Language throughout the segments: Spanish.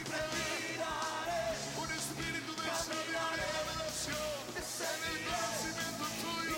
Un espíritu de sabiduría y revelación en el conocimiento tuyo.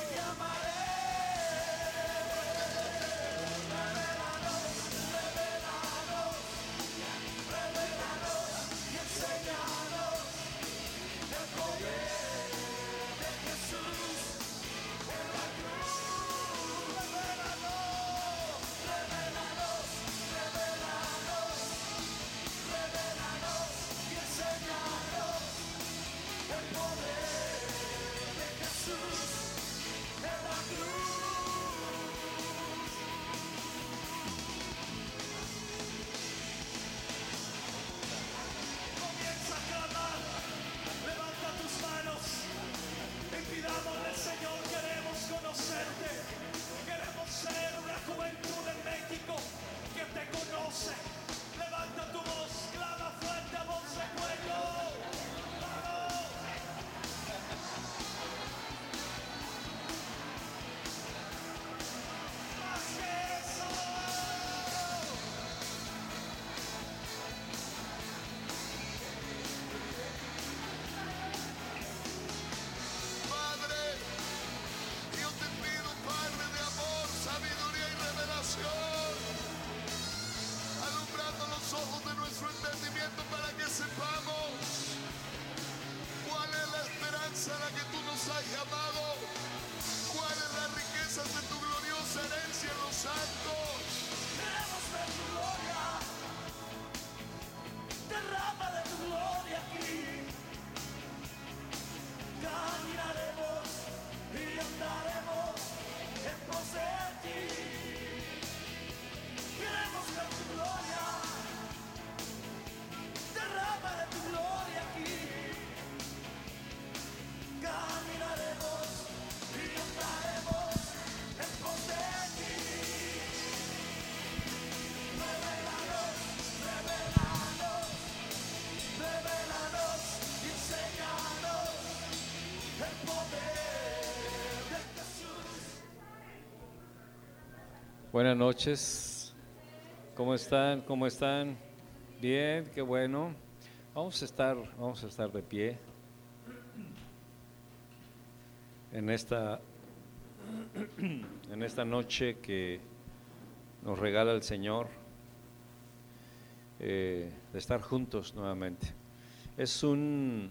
Comienza a clamar, levanta tus manos y pidámosle, Señor, queremos conocerte, queremos ser una juventud en México que te conoce. Levanta tu voz, clama fuerte a voz de cuello. ¡Vamos! ¡Más que eso! Padre, yo te pido, Padre de amor, sabiduría y revelación, alumbrando los ojos de nuestro entendimiento para que sepamos cuál es la esperanza a la que tú nos has llamado, cuáles las riquezas de tu gloriosa herencia en los santos. Queremos ver tu gloria, derrama de tu gloria aquí. Caminaremos y andaremos en pos de ti. Queremos ver tu gloria, derrama de tu gloria aquí. Caminaremos y andaremos en pos de ti. Revelanos, revelanos, revelanos y enséñanos el poder de Jesús. Buenas noches. ¿Cómo están? ¿Cómo están? Bien, qué bueno. Vamos a estar de pie en esta noche que nos regala el Señor, de estar juntos nuevamente. Es una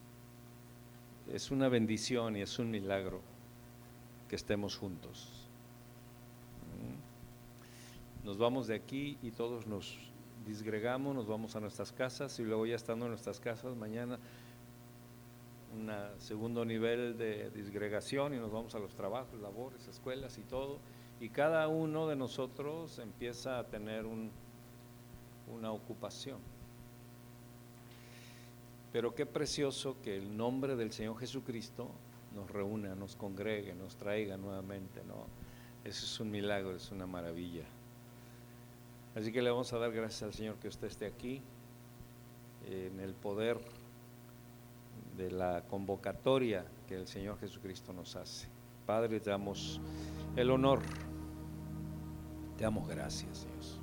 bendición y es un milagro que estemos juntos. Nos vamos de aquí y todos nos disgregamos, nos vamos a nuestras casas y luego ya estando en nuestras casas mañana un segundo nivel de disgregación y nos vamos a los trabajos, labores, escuelas y todo, y cada uno de nosotros empieza a tener una ocupación. Pero qué precioso que el nombre del Señor Jesucristo nos reúna, nos congregue, nos traiga nuevamente, ¿no? Eso es un milagro, es una maravilla. Así que le vamos a dar gracias al Señor que usted esté aquí, en el poder de la convocatoria que el Señor Jesucristo nos hace. Padre, te damos el honor, te damos gracias, Dios.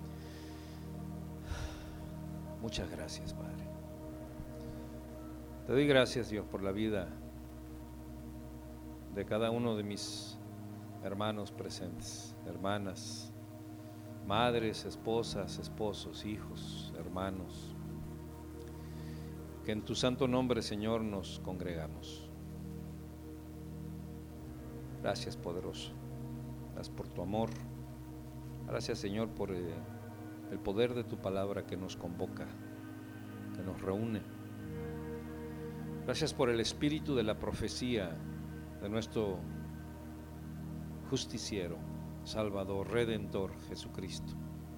Muchas gracias, Padre. Te doy gracias, Dios, por la vida de cada uno de mis hermanos presentes, hermanas, madres, esposas, esposos, hijos, hermanos, que en tu santo nombre, Señor, nos congregamos. Gracias, poderoso. Gracias por tu amor. Gracias, Señor, por el poder de tu palabra que nos convoca, que nos reúne. Gracias por el espíritu de la profecía de nuestro justiciero, Salvador, Redentor, Jesucristo.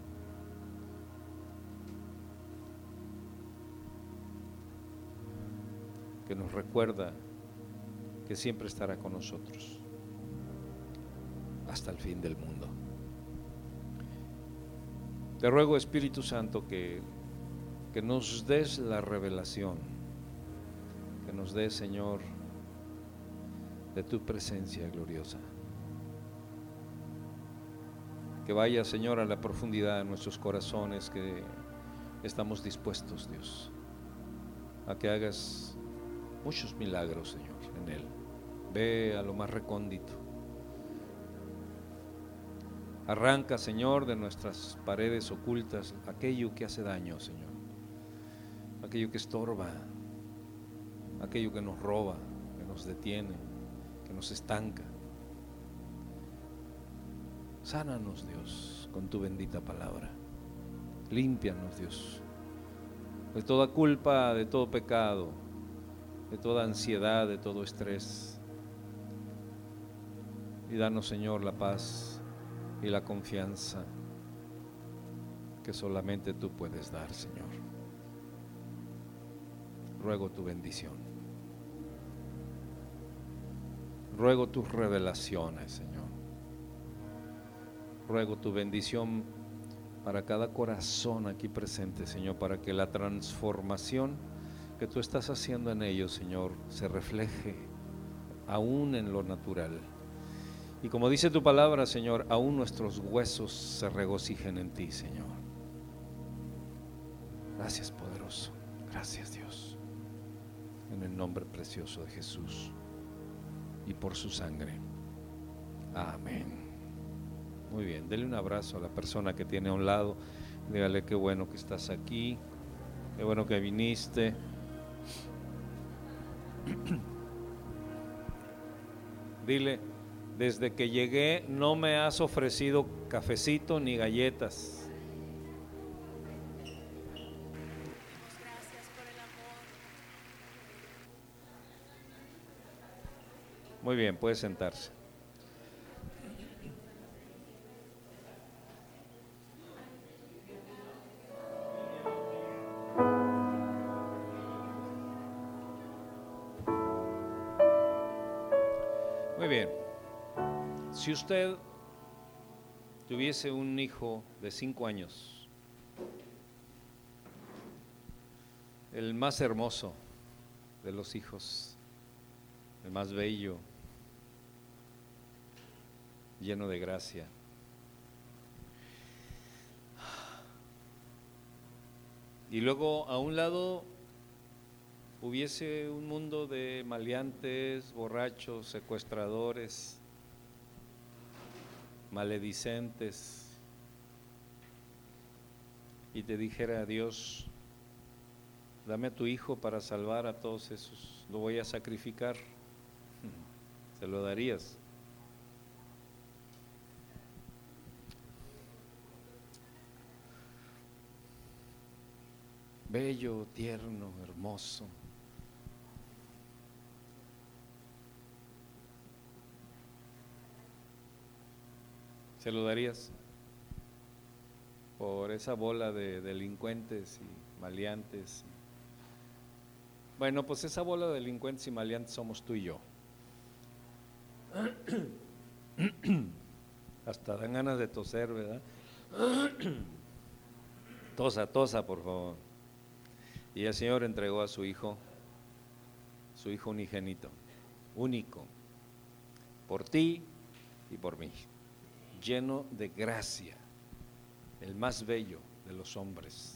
Que nos recuerda que siempre estará con nosotros hasta el fin del mundo. Te ruego, Espíritu Santo, que nos des la revelación, que nos des, Señor, de tu presencia gloriosa. Que vaya, Señor, a la profundidad de nuestros corazones, que estamos dispuestos, Dios, a que hagas muchos milagros, Señor, en Él. Ve a lo más recóndito. Arranca, Señor, de nuestras paredes ocultas aquello que hace daño, Señor. Aquello que estorba, aquello que nos roba, que nos detiene, que nos estanca. Sánanos, Dios, con tu bendita palabra. Límpianos, Dios, de toda culpa, de todo pecado, de toda ansiedad, de todo estrés. Y danos, Señor, la paz y la confianza que solamente tú puedes dar, Señor. Ruego tu bendición. Ruego tus revelaciones, Señor. Ruego tu bendición para cada corazón aquí presente, Señor, para que la transformación que tú estás haciendo en ellos, Señor, se refleje aún en lo natural. Y como dice tu palabra, Señor, aún nuestros huesos se regocijen en ti, Señor. Gracias, poderoso. Gracias, Dios. En el nombre precioso de Jesús y por su sangre. Amén. Muy bien, dele un abrazo a la persona que tiene a un lado. Dígale qué bueno que estás aquí, qué bueno que viniste. Dile, desde que llegué no me has ofrecido cafecito ni galletas. Gracias por el amor. Muy bien, puede sentarse. Muy bien. Si usted tuviese un hijo de 5 años, el más hermoso de los hijos, el más bello, lleno de gracia, y luego a un lado hubiese un mundo de maleantes, borrachos, secuestradores, maledicentes, y te dijera: Dios, dame a tu hijo para salvar a todos esos, lo voy a sacrificar, ¿se lo darías? Bello, tierno, hermoso. ¿Se lo darías por esa bola de delincuentes y maleantes? Bueno, pues esa bola de delincuentes y maleantes somos tú y yo. Hasta dan ganas de toser, ¿verdad? Tosa, por favor. Y el Señor entregó a su hijo unigénito, único, por ti y por mí, lleno de gracia, el más bello de los hombres.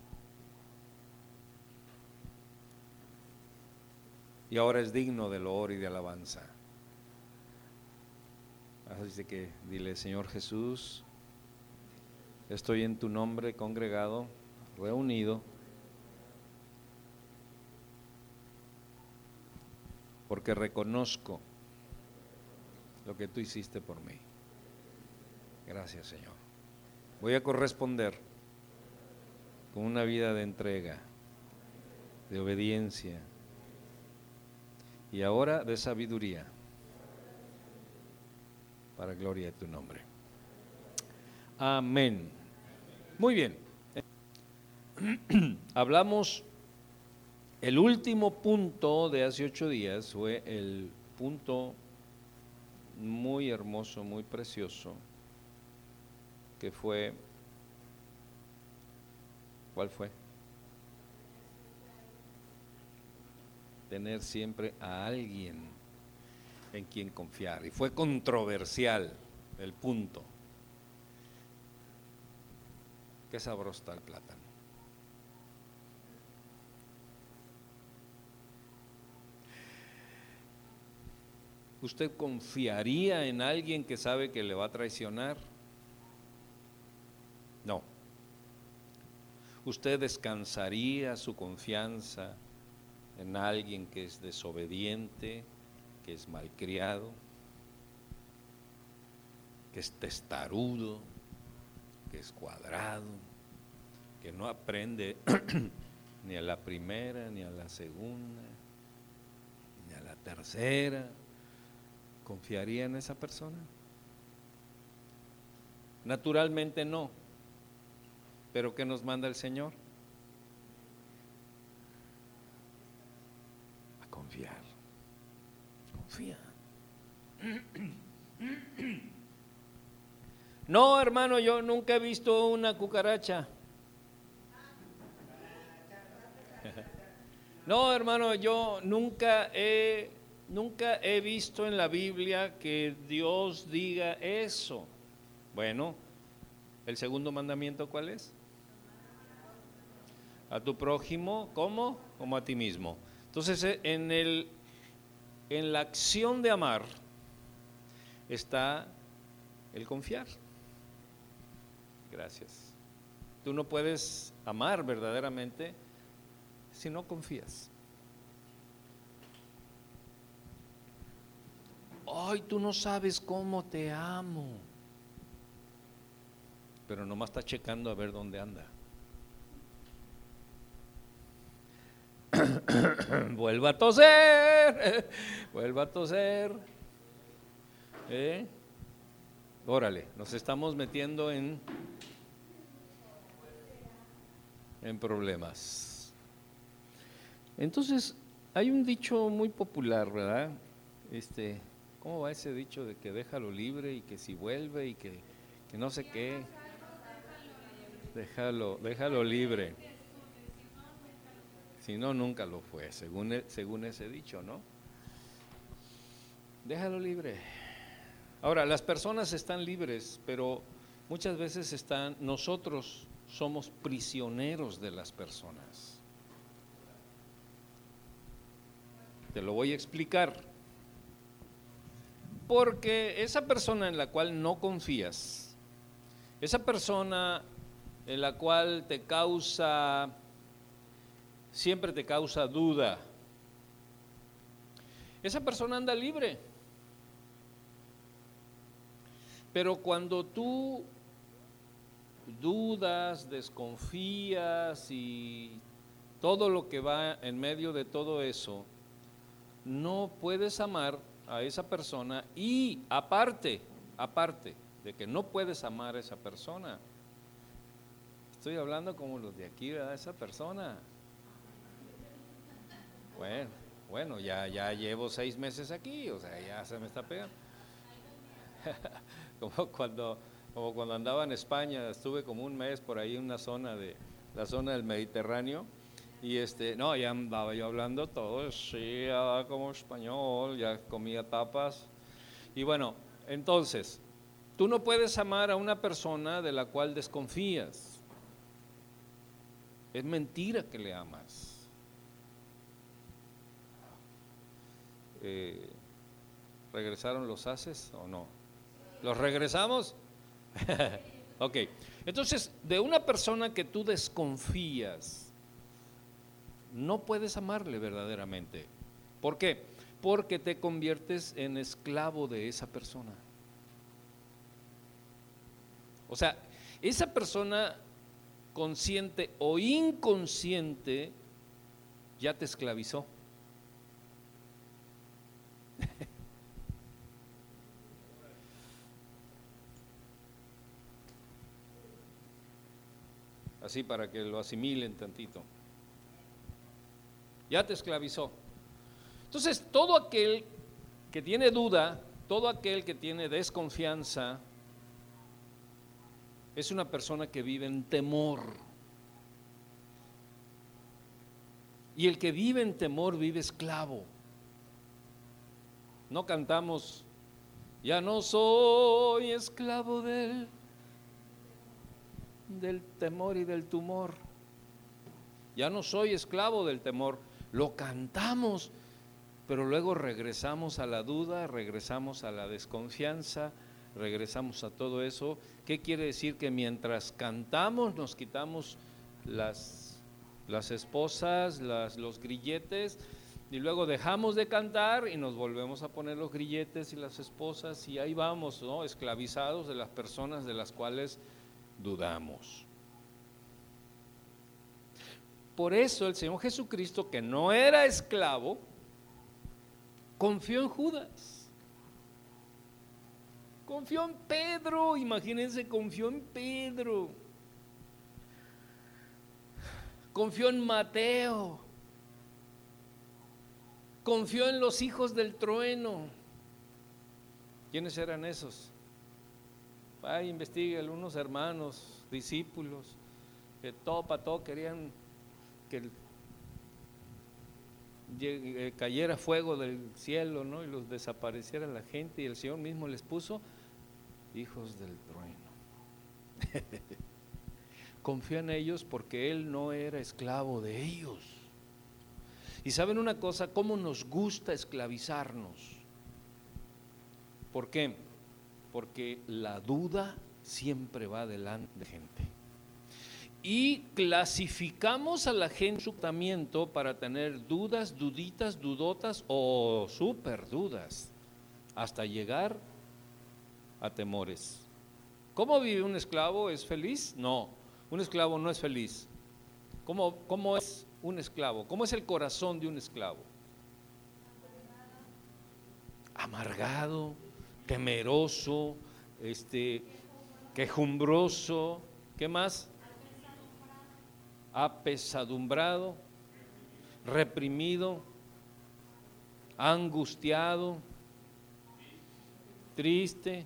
Y ahora es digno de loor y de alabanza. Así que dile: Señor Jesús, estoy en tu nombre congregado, reunido, porque reconozco lo que tú hiciste por mí. Gracias, Señor. Voy a corresponder con una vida de entrega, de obediencia y ahora de sabiduría, para gloria de tu nombre. Amén. Muy bien. Hablamos, el último punto de hace 8 días fue el punto muy hermoso, muy precioso, que fue, ¿cuál fue? Tener siempre a alguien en quien confiar. Y fue controversial el punto. Qué sabroso está el plátano. ¿Usted confiaría en alguien que sabe que le va a traicionar? No. ¿Usted descansaría su confianza en alguien que es desobediente, que es malcriado, que es testarudo, que es cuadrado, que no aprende ni a la primera, ni a la segunda, ni a la tercera? ¿Confiaría en esa persona? Naturalmente no. ¿Pero qué nos manda el Señor? A confiar. Confía. No, hermano, yo nunca he visto una cucaracha. No, hermano, yo nunca he visto en la Biblia que Dios diga eso. Bueno, ¿el segundo mandamiento cuál es? A tu prójimo, ¿cómo? Como a ti mismo. Entonces, en la acción de amar está el confiar. Gracias. Tú no puedes amar verdaderamente si no confías. Ay, tú no sabes cómo te amo. Pero nomás está checando a ver dónde anda. Vuelva a toser. Vuelva a toser. Órale, nos estamos metiendo en problemas. Entonces, hay un dicho muy popular, ¿verdad? ¿Cómo va ese dicho de que déjalo libre y que si vuelve y que no sé qué? Déjalo libre. Si no, nunca lo fue, según ese dicho, ¿no? Déjalo libre. Ahora, las personas están libres, pero muchas veces nosotros somos prisioneros de las personas. Te lo voy a explicar. Porque esa persona en la cual no confías, esa persona en la cual siempre te causa duda, esa persona anda libre. Pero cuando tú dudas, desconfías y todo lo que va en medio de todo eso, no puedes amar a esa persona y aparte de que no puedes amar a esa persona, estoy hablando como los de aquí, ¿verdad? Esa persona. Bueno, ya llevo 6 meses aquí, o sea, ya se me está pegando. Como cuando andaba en España, estuve como un mes por ahí en la zona del Mediterráneo, y no, ya andaba yo hablando todo, sí, hablaba como español, ya comía tapas, y bueno, entonces, tú no puedes amar a una persona de la cual desconfías. Es mentira que le amas. ¿Regresaron los haces o no? ¿Los regresamos? Ok, entonces de una persona que tú desconfías, no puedes amarle verdaderamente. ¿Por qué? Porque te conviertes en esclavo de esa persona. O sea, esa persona, consciente o inconsciente, ya te esclavizó. Así para que lo asimilen tantito. Ya te esclavizó. Entonces, todo aquel que tiene duda, todo aquel que tiene desconfianza, es una persona que vive en temor. Y el que vive en temor vive esclavo. No cantamos, ya no soy esclavo del temor y del tumor. Ya no soy esclavo del temor. Lo cantamos, pero luego regresamos a la duda, regresamos a la desconfianza, regresamos a todo eso. ¿Qué quiere decir? Que mientras cantamos nos quitamos las esposas, los grilletes, y luego dejamos de cantar y nos volvemos a poner los grilletes y las esposas, y ahí vamos, ¿no? Esclavizados de las personas de las cuales dudamos. Por eso el Señor Jesucristo, que no era esclavo, confió en Judas. Confió en Pedro, imagínense, confió en Pedro. Confió en Mateo. Confió en los hijos del trueno. ¿Quiénes eran esos? Investigue, unos hermanos, discípulos, que todo para todo querían que cayera fuego del cielo, ¿no? Y los desapareciera la gente, y el Señor mismo les puso hijos del trueno. Confió en ellos porque Él no era esclavo de ellos. Y saben una cosa, cómo nos gusta esclavizarnos. ¿Por qué? Porque la duda siempre va delante de gente. Y clasificamos a la gente en su tratamiento para tener dudas, duditas, dudotas o súper dudas, hasta llegar a temores. ¿Cómo vive un esclavo? ¿Es feliz? No, un esclavo no es feliz. ¿Cómo es un esclavo? ¿Cómo es el corazón de un esclavo? Amargado, temeroso, quejumbroso, ¿qué más? Apesadumbrado, reprimido, angustiado, triste,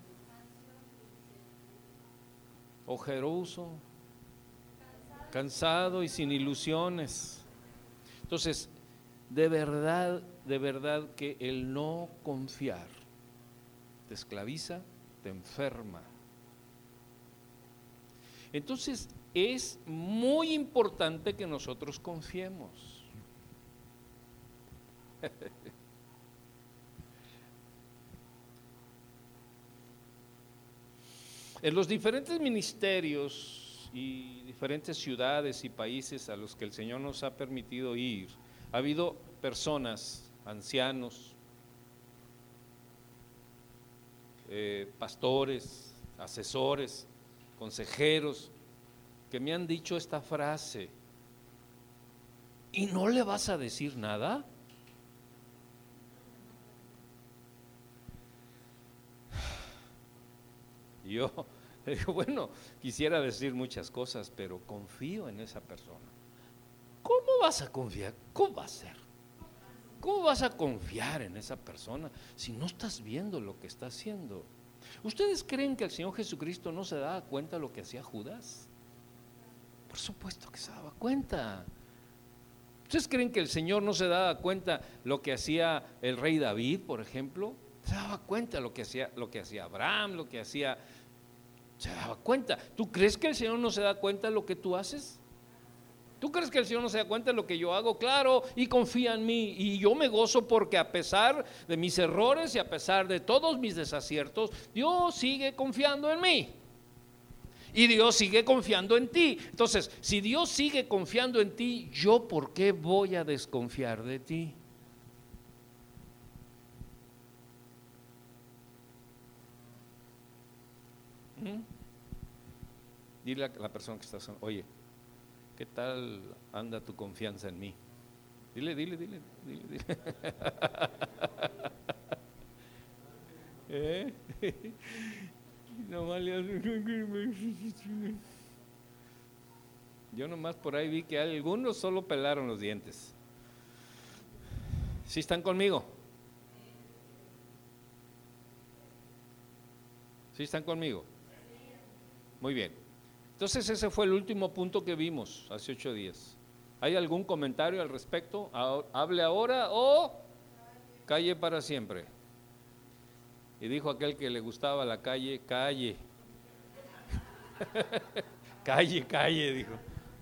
ojeroso, cansado y sin ilusiones. Entonces, de verdad que el no confiar te esclaviza, te enferma. Entonces, es muy importante que nosotros confiemos. En los diferentes ministerios y diferentes ciudades y países a los que el Señor nos ha permitido ir, ha habido personas, ancianos, pastores, asesores, consejeros, que me han dicho esta frase: ¿y no le vas a decir nada? Yo digo, bueno, quisiera decir muchas cosas, pero confío en esa persona. ¿Cómo vas a confiar? ¿Cómo va a ser? ¿Cómo vas a confiar en esa persona si no estás viendo lo que está haciendo? ¿Ustedes creen que el Señor Jesucristo no se daba cuenta de lo que hacía Judas? Por supuesto que se daba cuenta. ¿Ustedes creen que el Señor no se daba cuenta lo que hacía el rey David, por ejemplo? Se daba cuenta lo que hacía Abraham, lo que hacía, se daba cuenta. ¿Tú crees que el Señor no se da cuenta de lo que tú haces? ¿Tú crees que el Señor no se da cuenta de lo que yo hago? Claro, y confía en mí, y yo me gozo porque a pesar de mis errores y a pesar de todos mis desaciertos, Dios sigue confiando en mí. Y Dios sigue confiando en ti. Entonces, si Dios sigue confiando en ti, ¿yo por qué voy a desconfiar de ti? Dile a la persona que está sonando: oye, ¿qué tal anda tu confianza en mí? Dile. Yo nomás por ahí vi que algunos solo pelaron los dientes. ¿Sí están conmigo? ¿Sí están conmigo? Muy bien. Entonces ese fue el último punto que vimos hace 8 días. ¿Hay algún comentario al respecto? ¿Hable ahora o calle para siempre? Y dijo aquel que le gustaba la calle: calle. Calle, dijo.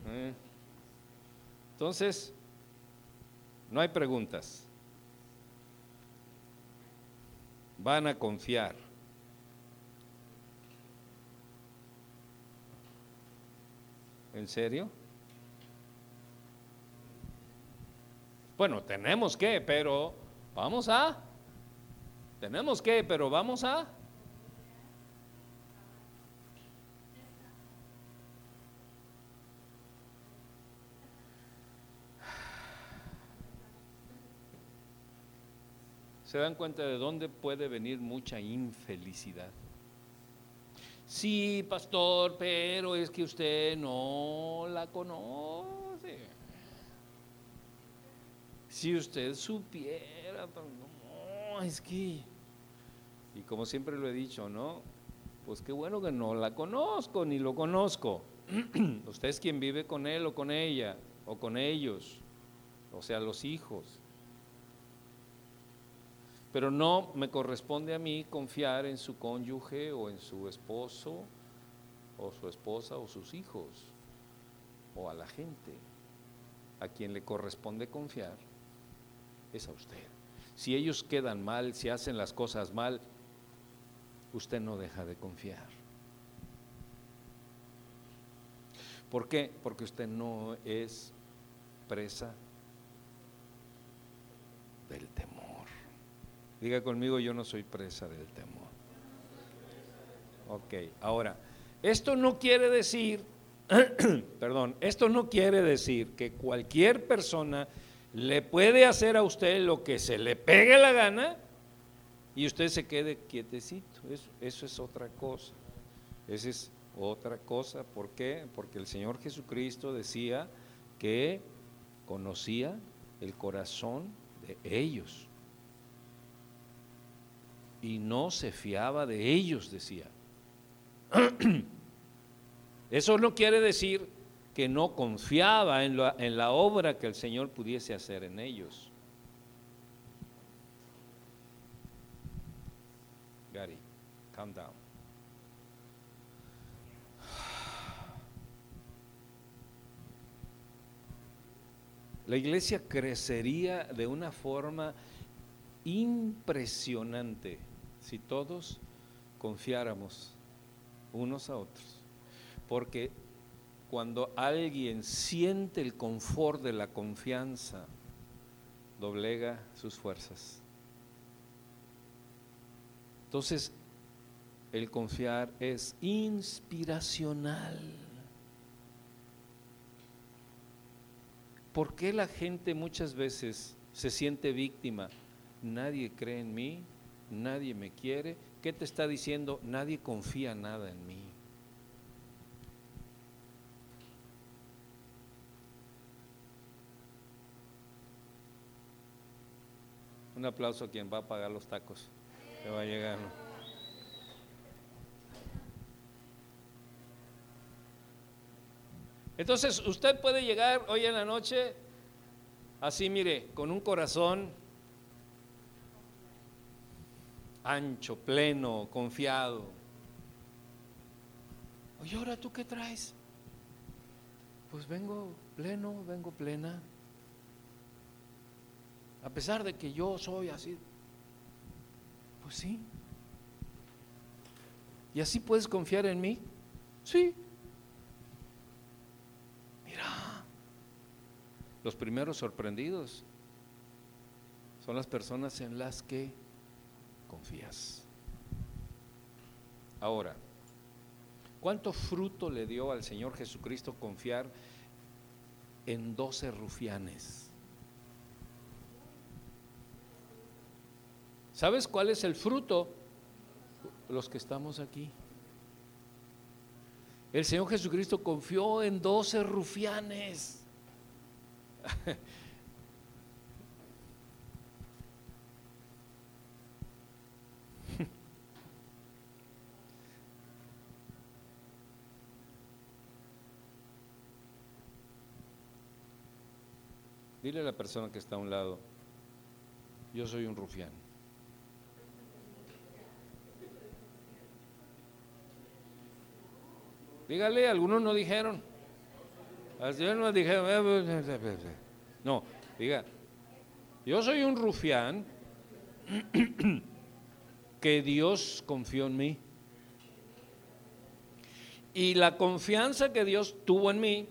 Entonces, no hay preguntas. van a confiar. ¿En serio? Bueno, tenemos que, pero vamos a. Tenemos que, pero vamos a. ¿Se dan cuenta de dónde puede venir mucha infelicidad? Sí, pastor, pero es que usted no la conoce. Si usted supiera, no, es que, y como siempre lo he dicho, ¿no? Pues qué bueno que no la conozco, ni lo conozco. Usted es quien vive con él o con ella, o con ellos, o sea, los hijos. Pero no me corresponde a mí confiar en su cónyuge o en su esposo o su esposa o sus hijos o a la gente. A quien le corresponde confiar es a usted. Si ellos quedan mal, si hacen las cosas mal, usted no deja de confiar. ¿Por qué? Porque usted no es presa del temor. Diga conmigo, yo no soy presa del temor. Ok, ahora, esto no quiere decir, perdón, esto no quiere decir que cualquier persona le puede hacer a usted lo que se le pegue la gana y usted se quede quietecito. Eso es otra cosa. Esa es otra cosa. ¿Por qué? Porque el Señor Jesucristo decía que conocía el corazón de ellos. Y no se fiaba de ellos, decía. Eso no quiere decir que no confiaba en la obra que el Señor pudiese hacer en ellos. Gary, calm down. La iglesia crecería de una forma impresionante si todos confiáramos unos a otros, porque cuando alguien siente el confort de la confianza, doblega sus fuerzas. Entonces, el confiar es inspiracional. ¿Por qué la gente muchas veces se siente víctima? Nadie cree en mí, nadie me quiere. ¿Qué te está diciendo? Nadie confía nada en mí. Un aplauso a quien va a pagar los tacos, que va a llegar. Entonces, usted puede llegar hoy en la noche así, mire, con un corazón ancho, pleno, confiado. Oye, ahora ¿tú qué traes? Pues vengo pleno, vengo plena. A pesar de que yo soy así, pues sí. ¿Y así puedes confiar en mí? Sí. Mira, los primeros sorprendidos son las personas en las que confías. Ahora, ¿cuánto fruto le dio al Señor Jesucristo confiar en 12 rufianes? ¿Sabes cuál es el fruto? Los que estamos aquí. El Señor Jesucristo confió en 12 rufianes. Dile a la persona que está a un lado, yo soy un rufián. Dígale, algunos no dijeron. Algunos no dijeron. No, diga, yo soy un rufián porque Dios confió en mí. Y la confianza que Dios tuvo en mí,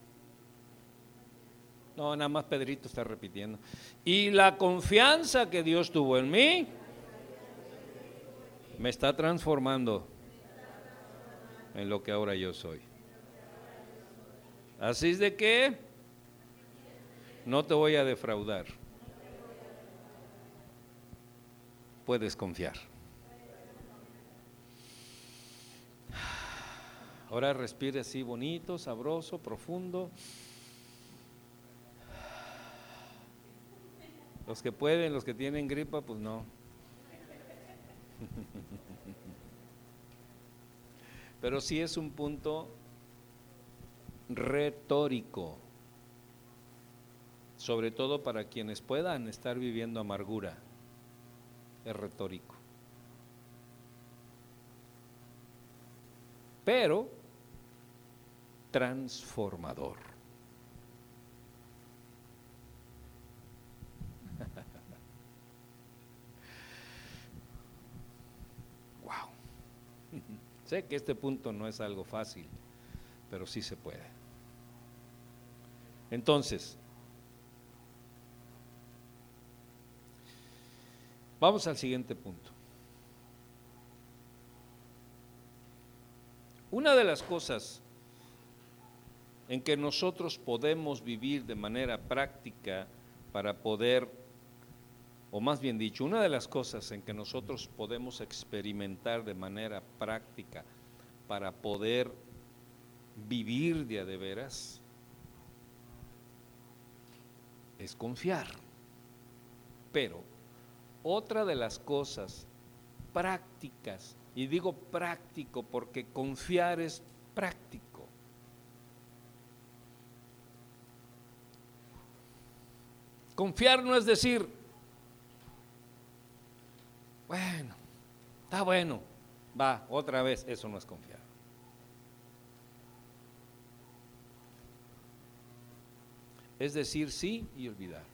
no, nada más Pedrito está repitiendo. Y la confianza que Dios tuvo en mí me está transformando en lo que ahora yo soy. Así es de que no te voy a defraudar. Puedes confiar. Ahora respire así bonito, sabroso, profundo. Los que pueden, los que tienen gripa, pues no. Pero sí es un punto retórico, sobre todo para quienes puedan estar viviendo amargura. Es retórico. Pero transformador. Wow. Sé que este punto no es algo fácil, pero sí se puede. Entonces, vamos al siguiente punto. Una de las cosas en que nosotros podemos vivir de manera práctica para poder, o más bien dicho, una de las cosas en que nosotros podemos experimentar de manera práctica para poder vivir de a de veras es confiar. Pero otra de las cosas prácticas, y digo práctico porque confiar es práctico. Confiar no es decir, bueno, está bueno, va, otra vez, eso no es confiar. Es decir sí y olvidar.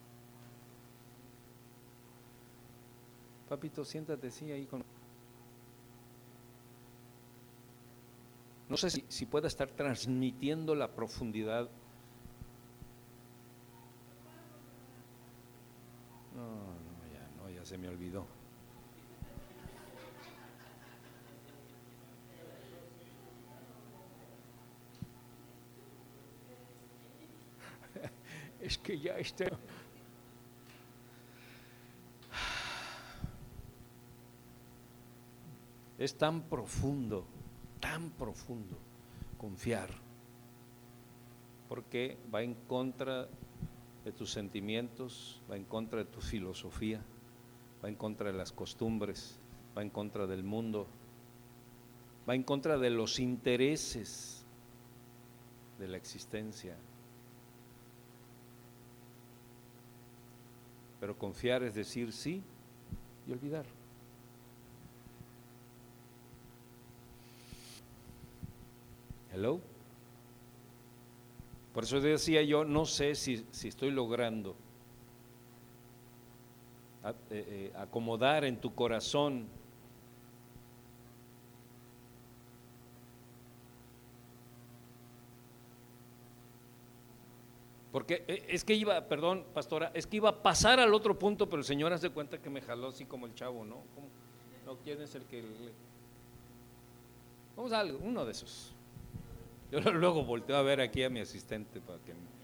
Papito, siéntate, sí, ahí con... No sé si pueda estar transmitiendo la profundidad. No, ya se me olvidó. Es que ya está. Es tan profundo confiar, porque va en contra de tus sentimientos, va en contra de tu filosofía, va en contra de las costumbres, va en contra del mundo, va en contra de los intereses de la existencia. Pero confiar es decir sí y olvidar. Hello. Por eso decía yo, no sé si estoy logrando acomodar en tu corazón porque es que iba, perdón, pastora, es que iba a pasar al otro punto, pero el Señor hace cuenta que me jaló así como el chavo, ¿no? ¿No? ¿Quién es el que vamos a algo, uno de esos? Yo luego volteo a ver aquí a mi asistente para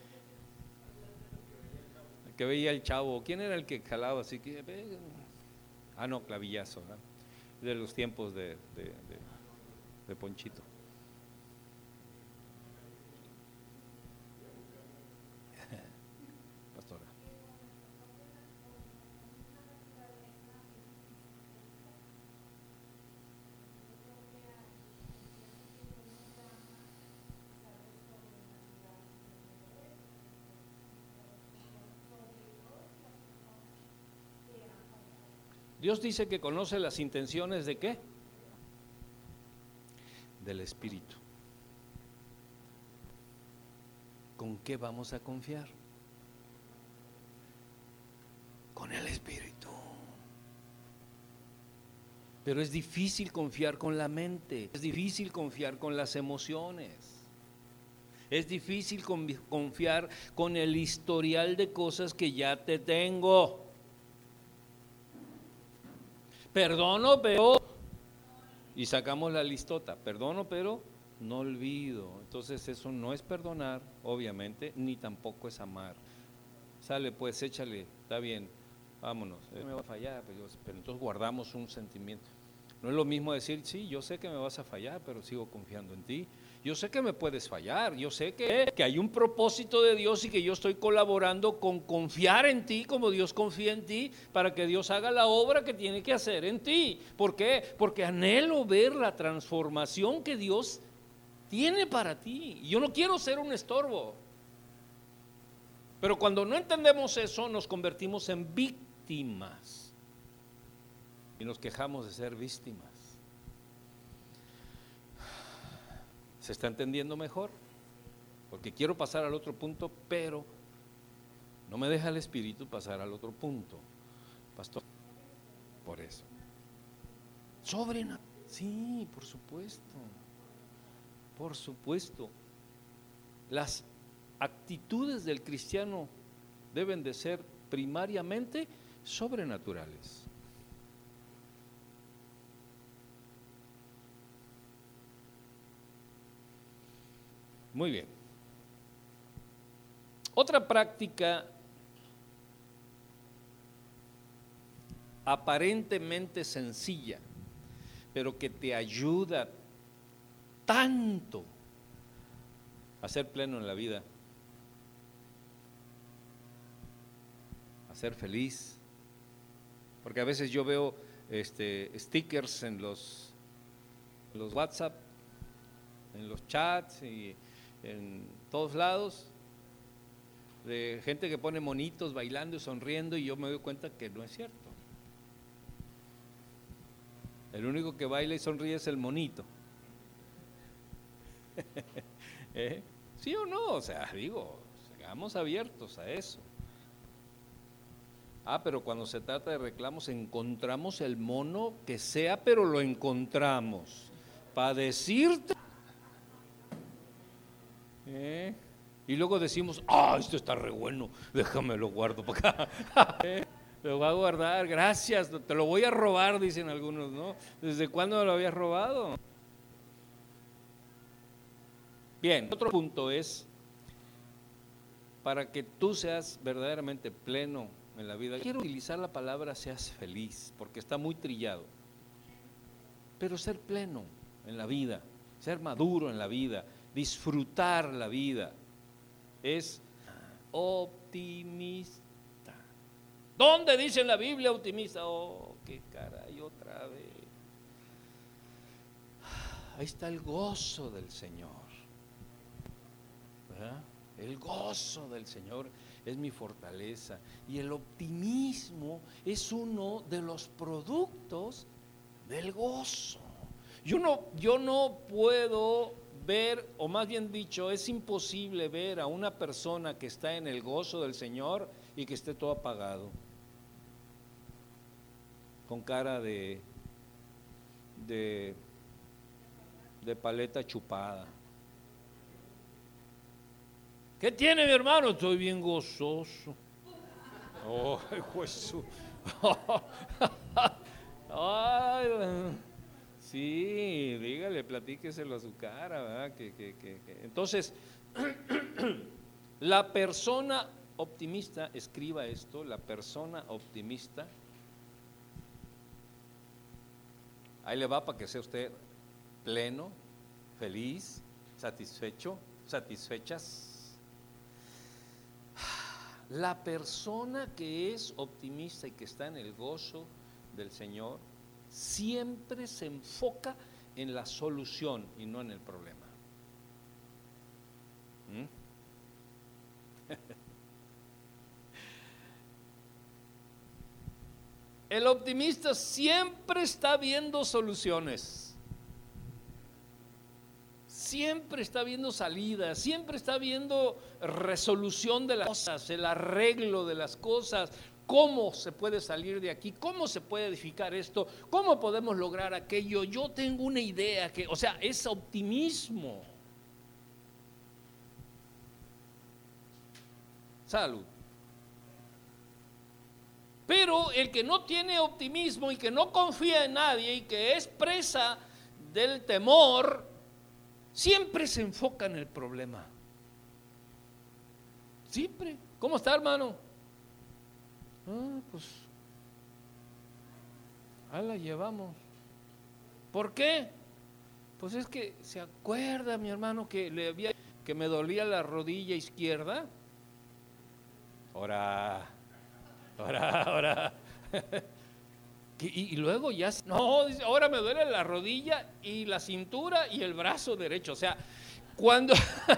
que veía el chavo. ¿Quién era el que jalaba así? No, Clavillazo, ¿no? De los tiempos de Ponchito. Pastora. Dios dice que conoce las intenciones ¿de qué? Del Espíritu. ¿Con qué vamos a confiar? Con el Espíritu. Pero es difícil confiar con la mente, es difícil confiar con las emociones, es difícil confiar con el historial de cosas que ya te tengo. Perdono, pero... Y sacamos la listota, perdono, pero no olvido. Entonces eso no es perdonar, obviamente, ni tampoco es amar. Sale pues, échale, está bien, vámonos. Me va a fallar, pero entonces guardamos un sentimiento. No es lo mismo decir, sí, yo sé que me vas a fallar, pero sigo confiando en ti. Yo sé que me puedes fallar, yo sé que hay un propósito de Dios y que yo estoy colaborando con confiar en ti como Dios confía en ti para que Dios haga la obra que tiene que hacer en ti. ¿Por qué? Porque anhelo ver la transformación que Dios tiene para ti. Yo no quiero ser un estorbo. Pero cuando no entendemos eso, nos convertimos en víctimas y nos quejamos de ser víctimas. ¿Se está entendiendo mejor? Porque quiero pasar al otro punto, pero no me deja el Espíritu pasar al otro punto, pastor. Por eso. Sí, por supuesto. Por supuesto. Las actitudes del cristiano deben de ser primariamente sobrenaturales. Muy bien. Otra práctica aparentemente sencilla, pero que te ayuda tanto a ser pleno en la vida, a ser feliz, porque a veces yo veo stickers en los WhatsApp, en los chats y en todos lados, de gente que pone monitos bailando y sonriendo, y yo me doy cuenta que no es cierto. El único que baila y sonríe es el monito. ¿Sí o no? O sea, digo, seamos abiertos a eso. Pero cuando se trata de reclamos, encontramos el mono que sea, pero lo encontramos para decirte. Y luego decimos, esto está re bueno, déjame lo guardo para acá. Lo voy a guardar, gracias, te lo voy a robar, dicen algunos, ¿no? ¿Desde cuándo me lo habías robado? Bien, otro punto es, para que tú seas verdaderamente pleno en la vida, quiero utilizar la palabra seas feliz, porque está muy trillado, pero ser pleno en la vida, ser maduro en la vida, disfrutar la vida, es optimista. ¿Dónde dice en la Biblia optimista? Qué caray, otra vez. Ahí está el gozo del Señor, ¿verdad? El gozo del Señor es mi fortaleza, y el optimismo es uno de los productos del gozo. Yo no puedo ver, o más bien dicho, es imposible ver a una persona que está en el gozo del Señor y que esté todo apagado, con cara de paleta chupada. ¿Qué tiene, mi hermano? Estoy bien gozoso. Jesús. Sí, dígale, platíqueselo a su cara, ¿verdad? Entonces, la persona optimista, escriba esto, la persona optimista, ahí le va para que sea usted pleno, feliz, satisfecho, satisfechas. La persona que es optimista y que está en el gozo del Señor siempre se enfoca en la solución y no en el problema. El optimista siempre está viendo soluciones. siempre está viendo salida, siempre está viendo resolución de las cosas, el arreglo de las cosas, cómo se puede salir de aquí, cómo se puede edificar esto, cómo podemos lograr aquello. Yo tengo una idea o sea, es optimismo. Salud. Pero el que no tiene optimismo y que no confía en nadie y que es presa del temor, siempre se enfoca en el problema. Siempre. ¿Cómo está, hermano? Pues ahí la llevamos. ¿Por qué? Pues es que se acuerda, mi hermano, que me dolía la rodilla izquierda. Ahora. Y luego ya, no, dice, ahora me duele la rodilla y la cintura y el brazo derecho. O sea, cuando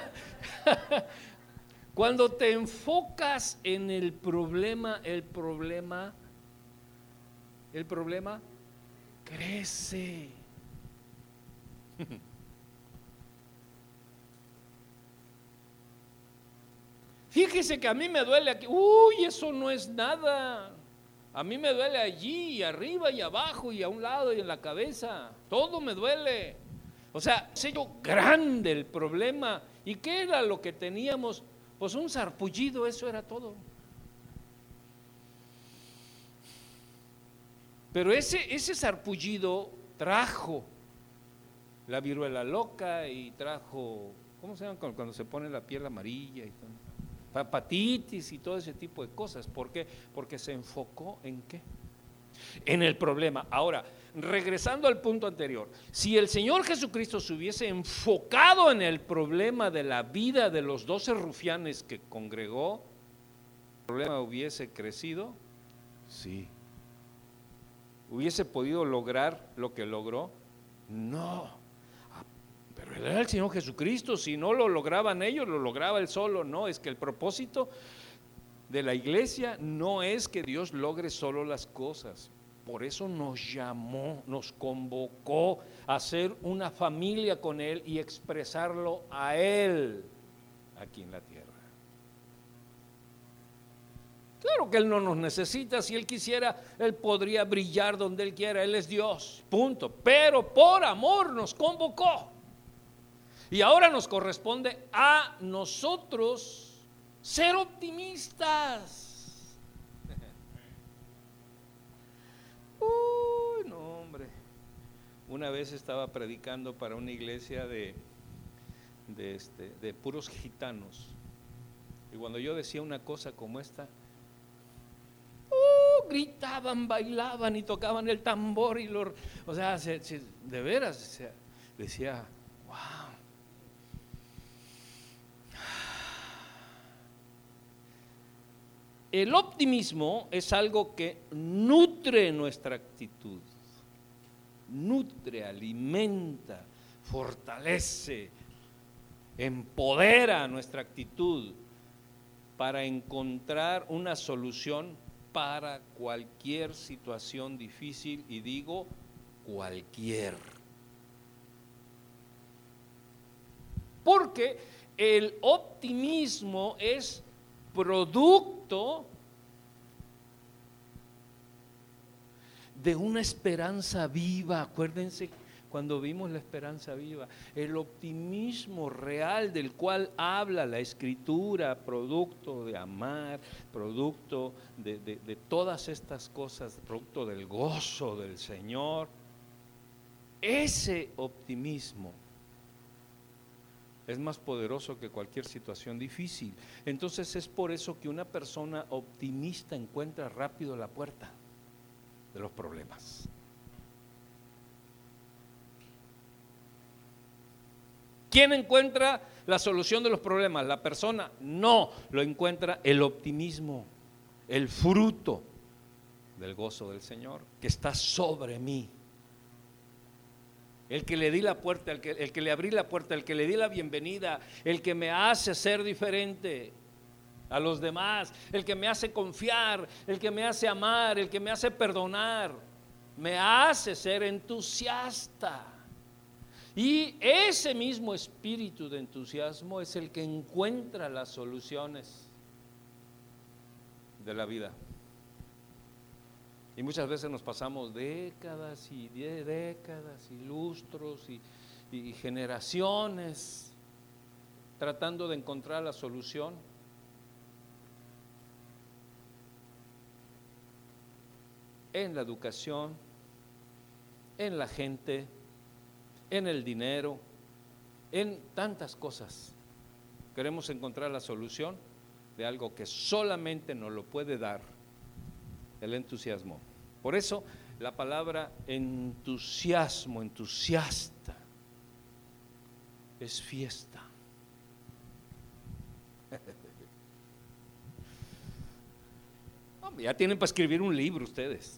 te enfocas en el problema crece. Fíjese que a mí me duele aquí. Uy, eso no es nada. A mí me duele allí, y arriba, y abajo, y a un lado, y en la cabeza. Todo me duele. O sea, es hecho grande el problema. ¿Y qué era lo que teníamos? Pues un sarpullido, eso era todo. Pero ese sarpullido trajo la viruela loca y trajo, ¿cómo se llama? Cuando se pone la piel amarilla y todo. Hepatitis y todo ese tipo de cosas. ¿Por qué? Porque se enfocó en ¿qué? En el problema. Ahora, regresando al punto anterior, si el Señor Jesucristo se hubiese enfocado en el problema de la vida de los 12 rufianes que congregó, ¿el problema hubiese crecido? Sí. ¿Hubiese podido lograr lo que logró? No. Pero él era el Señor Jesucristo. Si no lo lograban ellos, lo lograba él solo. No, es que el propósito de la iglesia no es que Dios logre solo las cosas. Por eso nos llamó, nos convocó a ser una familia con Él y expresarlo a Él aquí en la tierra. Claro que Él no nos necesita. Si Él quisiera, Él podría brillar donde Él quiera. Él es Dios, punto. Pero por amor nos convocó. Y ahora nos corresponde a nosotros ser optimistas. Uy, no, hombre. Una vez estaba predicando para una iglesia de puros gitanos. Y cuando yo decía una cosa como esta, gritaban, bailaban y tocaban el tambor y o sea, de veras, decía, wow. El optimismo es algo que nutre nuestra actitud, nutre, alimenta, fortalece, empodera nuestra actitud para encontrar una solución para cualquier situación difícil, y digo cualquier. Porque el optimismo es producto de una esperanza viva. Acuérdense cuando vimos la esperanza viva, el optimismo real del cual habla la Escritura, producto de amar, producto de todas estas cosas, producto del gozo del Señor. Ese optimismo es más poderoso que cualquier situación difícil. Entonces es por eso que una persona optimista encuentra rápido la puerta de los problemas. ¿Quién encuentra la solución de los problemas? ¿La persona? No, lo encuentra el optimismo, el fruto del gozo del Señor que está sobre mí. El que le di la puerta, el que le abrí la puerta, el que le di la bienvenida, el que me hace ser diferente a los demás, el que me hace confiar, el que me hace amar, el que me hace perdonar, me hace ser entusiasta. Y ese mismo espíritu de entusiasmo es el que encuentra las soluciones de la vida. Y muchas veces nos pasamos décadas y lustros y generaciones tratando de encontrar la solución. En la educación, en la gente, en el dinero, en tantas cosas. Queremos encontrar la solución de algo que solamente nos lo puede dar el entusiasmo. Por eso la palabra entusiasmo, entusiasta, es fiesta. Ya tienen para escribir un libro ustedes.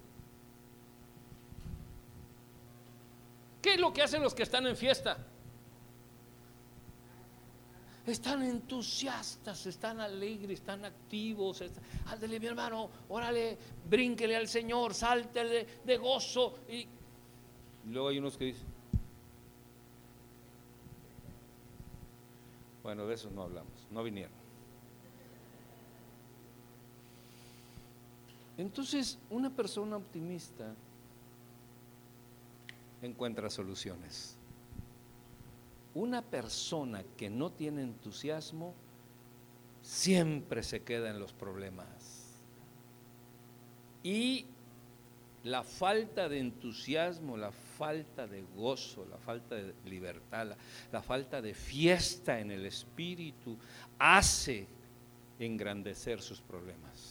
¿Qué es lo que hacen los que están en fiesta? Están entusiastas, están alegres, están activos. Ándale, mi hermano, órale, brínquele al Señor, sáltele de gozo. Y luego hay unos que dicen, bueno, de esos no hablamos, no vinieron. Entonces, una persona optimista encuentra soluciones. Una persona que no tiene entusiasmo siempre se queda en los problemas. Y la falta de entusiasmo, la falta de gozo, la falta de libertad, la falta de fiesta en el espíritu hace engrandecer sus problemas.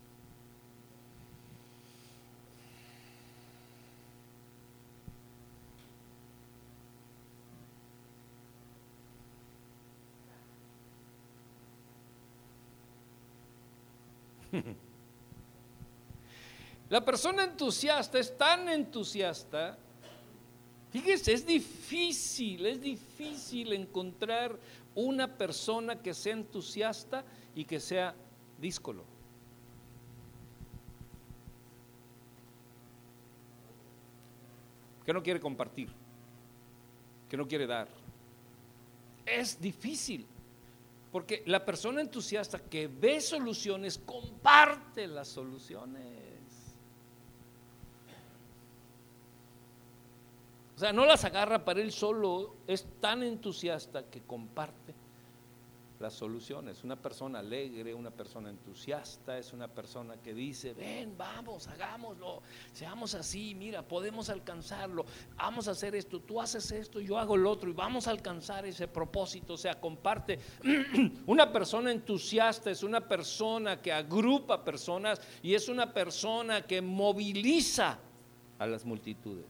La persona entusiasta es tan entusiasta, fíjese, es difícil encontrar una persona que sea entusiasta y que sea díscolo. Que no quiere compartir, que no quiere dar. Es difícil. Porque la persona entusiasta que ve soluciones, comparte las soluciones. O sea, no las agarra para él solo, es tan entusiasta que comparte las soluciones. Una persona alegre, una persona entusiasta, es una persona que dice, ven, vamos, hagámoslo, seamos así, mira, podemos alcanzarlo, vamos a hacer esto, tú haces esto, yo hago lo otro y vamos a alcanzar ese propósito. O sea, comparte. Una persona entusiasta es una persona que agrupa personas y es una persona que moviliza a las multitudes.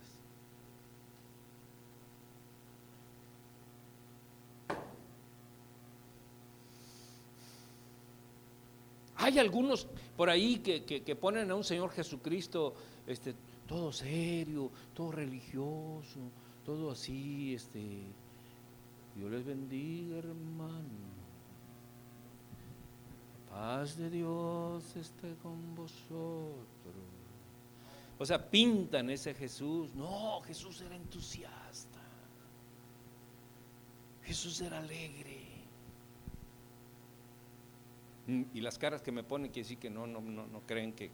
Hay algunos por ahí que ponen a un Señor Jesucristo todo serio, todo religioso, todo así, Dios les bendiga, hermano. Paz de Dios esté con vosotros. O sea, pintan ese Jesús. No, Jesús era entusiasta. Jesús era alegre. Y las caras que me ponen quiere decir que no creen que.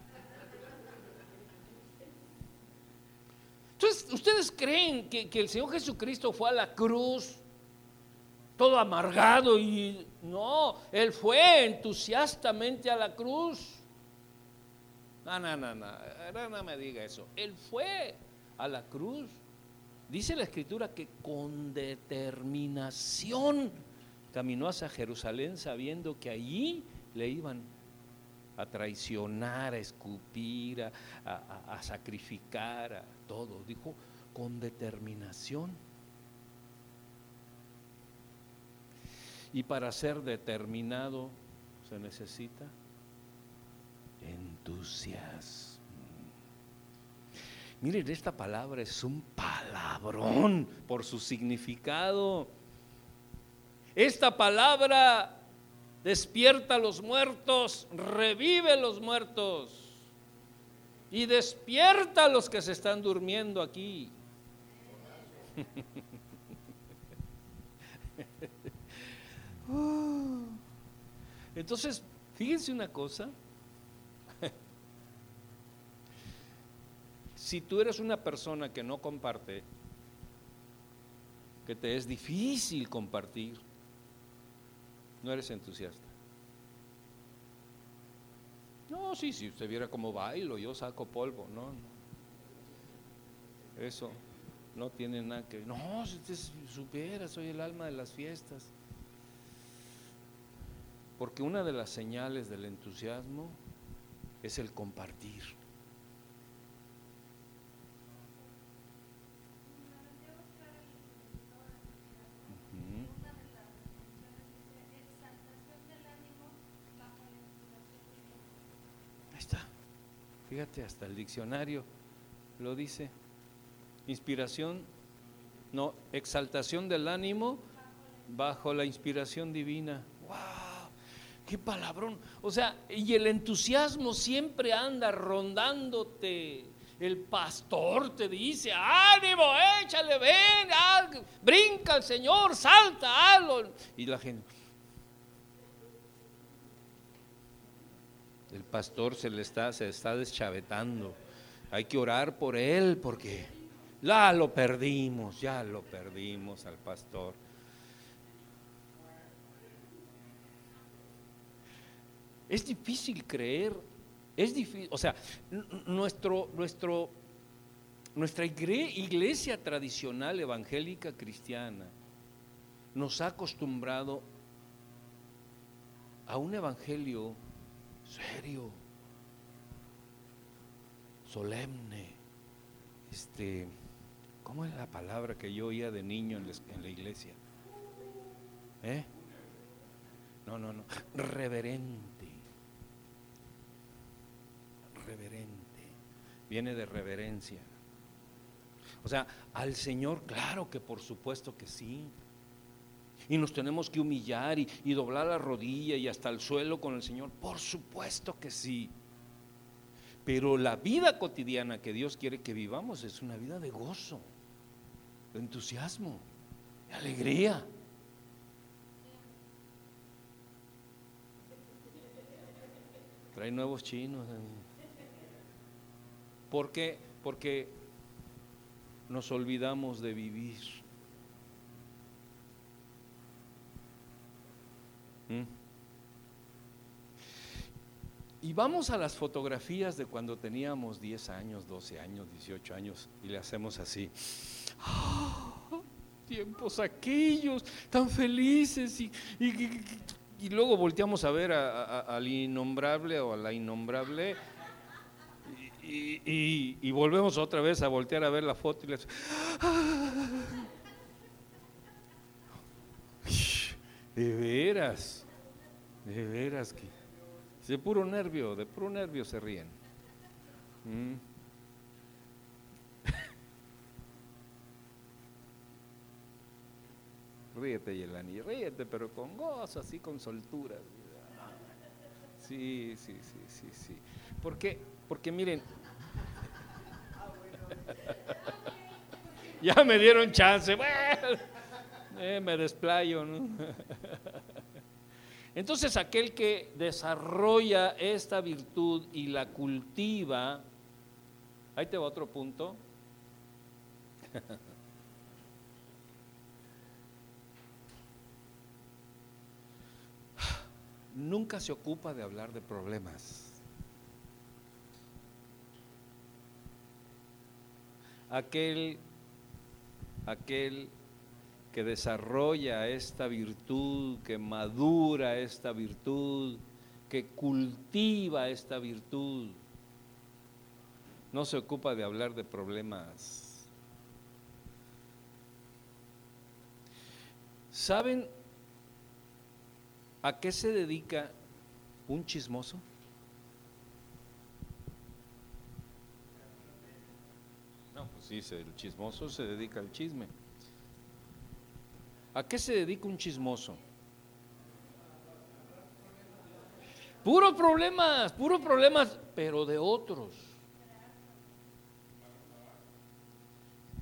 Entonces, ¿ustedes creen que el Señor Jesucristo fue a la cruz todo amargado? Y no, Él fue entusiastamente a la cruz. No me diga eso. Él fue a la cruz. Dice la Escritura que con determinación caminó hacia Jerusalén sabiendo que allí le iban a traicionar, a escupir, a sacrificar, a todo. Dijo, con determinación. Y para ser determinado se necesita entusiasmo. Miren, esta palabra es un palabrón por su significado. Esta palabra despierta a los muertos, revive a los muertos y despierta a los que se están durmiendo aquí. Entonces, fíjense una cosa. Si tú eres una persona que no comparte, que te es difícil compartir, no eres entusiasta. No, sí, si usted viera cómo bailo, yo saco polvo, no. Eso no tiene nada que ver. No, si usted supiera, soy el alma de las fiestas. Porque una de las señales del entusiasmo es el compartir. Ahí está. Fíjate, hasta el diccionario lo dice. Inspiración, no, exaltación del ánimo bajo la inspiración divina. ¡Wow! ¡Qué palabrón! O sea, y el entusiasmo siempre anda rondándote. El pastor te dice: ánimo, échale, ven, brinca el Señor, salta, hazlo. Y la gente, el pastor se está deschavetando. Hay que orar por él porque ya lo perdimos al pastor. Es difícil creer, es difícil, o sea, nuestra iglesia tradicional evangélica cristiana nos ha acostumbrado a un evangelio serio, solemne. ¿Cómo es la palabra que yo oía de niño en la iglesia? No, reverente. Viene de reverencia. O sea, al Señor, claro que por supuesto que sí. Y nos tenemos que humillar y doblar la rodilla y hasta el suelo con el Señor, por supuesto que sí. Pero la vida cotidiana que Dios quiere que vivamos es una vida de gozo, de entusiasmo, de alegría. Trae nuevos chinos. ¿Por qué? Porque nos olvidamos de vivir. Y vamos a las fotografías de cuando teníamos 10 años, 12 años, 18 años y le hacemos así. Tiempos aquellos, tan felices y luego volteamos a ver al innombrable o a la innombrable y volvemos otra vez a voltear a ver la foto y les... De veras que de puro nervio se ríen. Ríete, Yelani, ríete, pero con gozo, así con soltura. Sí. Porque miren, ya me dieron chance, me desplayo, ¿no? Entonces aquel que desarrolla esta virtud y la cultiva, ahí te va otro punto. Nunca se ocupa de hablar de problemas. Aquel que desarrolla esta virtud, que madura esta virtud, que cultiva esta virtud, no se ocupa de hablar de problemas. ¿Saben a qué se dedica un chismoso? No, pues sí, el chismoso se dedica al chisme. ¿A qué se dedica un chismoso? Puros problemas, pero de otros.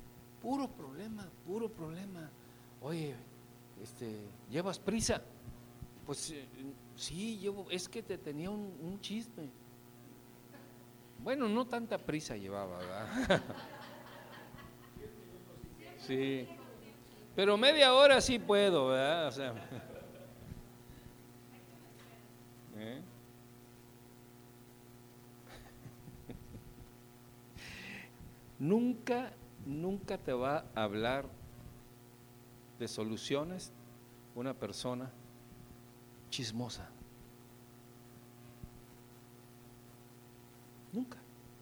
Puro problema. Oye, ¿llevas prisa? Pues sí, es que te tenía un chisme. Bueno, no tanta prisa llevaba, ¿verdad? Sí, pero media hora sí puedo, ¿verdad? O sea, ¿eh? Nunca te va a hablar de soluciones una persona chismosa. Nunca.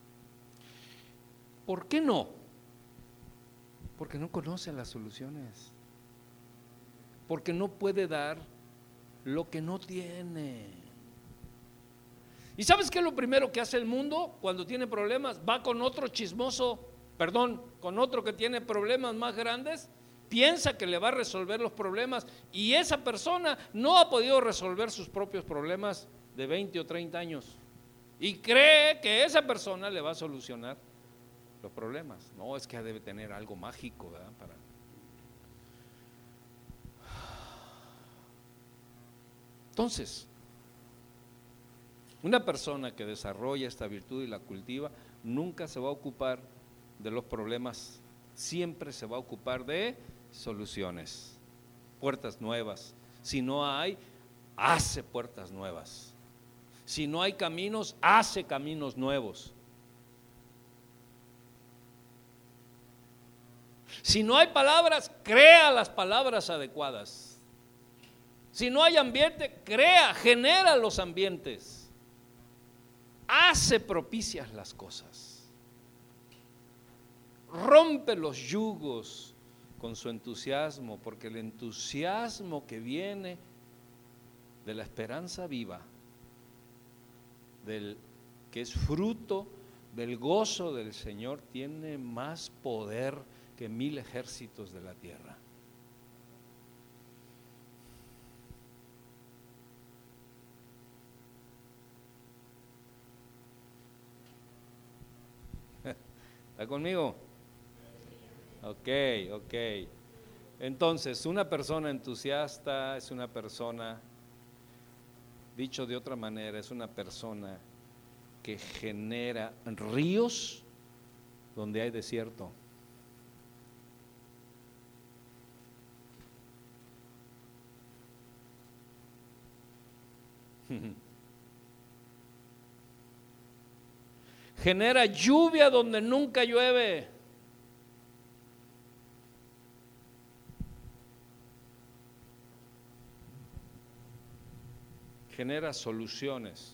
¿Por qué no? Porque no conoce las soluciones. Porque no puede dar lo que no tiene. ¿Y sabes qué es lo primero que hace el mundo cuando tiene problemas? Va con otro chismoso, con otro que tiene problemas más grandes, piensa que le va a resolver los problemas y esa persona no ha podido resolver sus propios problemas de 20 o 30 años y cree que esa persona le va a solucionar los problemas. No, es que debe tener algo mágico, ¿verdad? Entonces, una persona que desarrolla esta virtud y la cultiva nunca se va a ocupar de los problemas, siempre se va a ocupar de soluciones, puertas nuevas. Si no hay, hace puertas nuevas. Si no hay caminos, hace caminos nuevos. Si no hay palabras, crea las palabras adecuadas. Si no hay ambiente, genera los ambientes. Hace propicias las cosas. Rompe los yugos con su entusiasmo, porque el entusiasmo que viene de la esperanza viva, que es fruto del gozo del Señor, tiene más poder que 1000 ejércitos de la tierra. ¿Está conmigo? Ok. Entonces, una persona entusiasta es una persona, dicho de otra manera, es una persona que genera ríos donde hay desierto. Genera lluvia donde nunca llueve. Genera soluciones.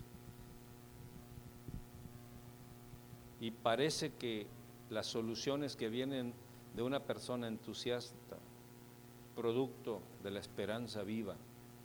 Y parece que las soluciones que vienen de una persona entusiasta, producto de la esperanza viva,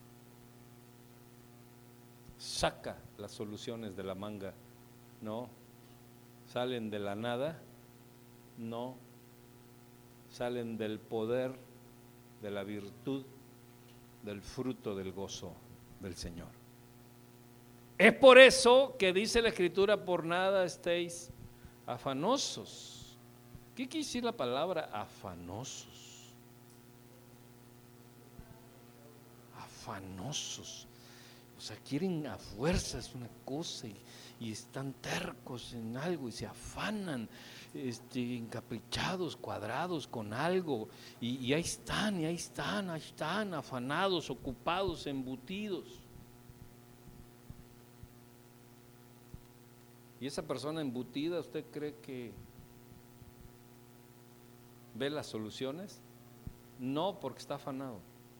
saca las soluciones de la manga. No, salen de la nada, no, salen del poder, de la virtud, del fruto del gozo del Señor. Es por eso que dice la Escritura: por nada estéis afanosos. ¿Qué quiere decir la palabra afanosos? Afanosos. O sea, quieren a fuerzas una cosa y están tercos en algo y se afanan, encaprichados, cuadrados con algo, y ahí están, afanados, ocupados, embutidos. Y esa persona embutida, ¿usted cree que ve las soluciones? No, porque está afanado,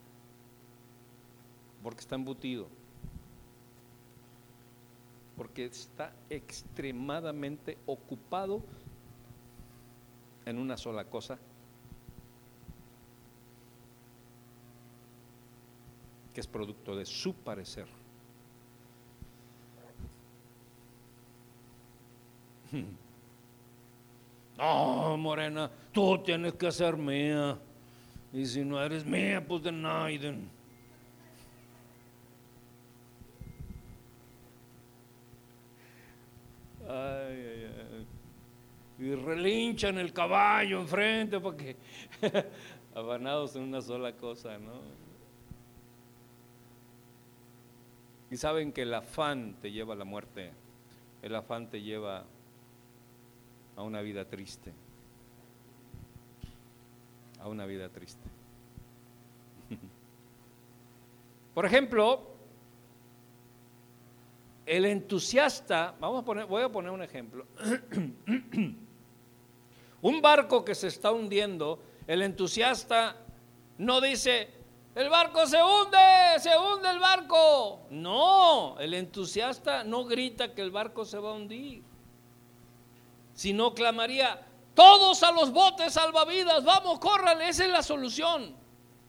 porque está embutido, porque está extremadamente ocupado en una sola cosa, que es producto de su parecer. No, morena, tú tienes que ser mía, y si no eres mía, pues de Naiden. Ay. Y relinchan el caballo enfrente porque afanados en una sola cosa, ¿no? Y saben que el afán te lleva a la muerte, el afán te lleva a una vida triste, a una vida triste. Por ejemplo, el entusiasta, voy a poner un ejemplo. Un barco que se está hundiendo, el entusiasta no dice: el barco se hunde el barco. No, el entusiasta no grita que el barco se va a hundir, sino clamaría: todos a los botes salvavidas, vamos, córranle, esa es la solución.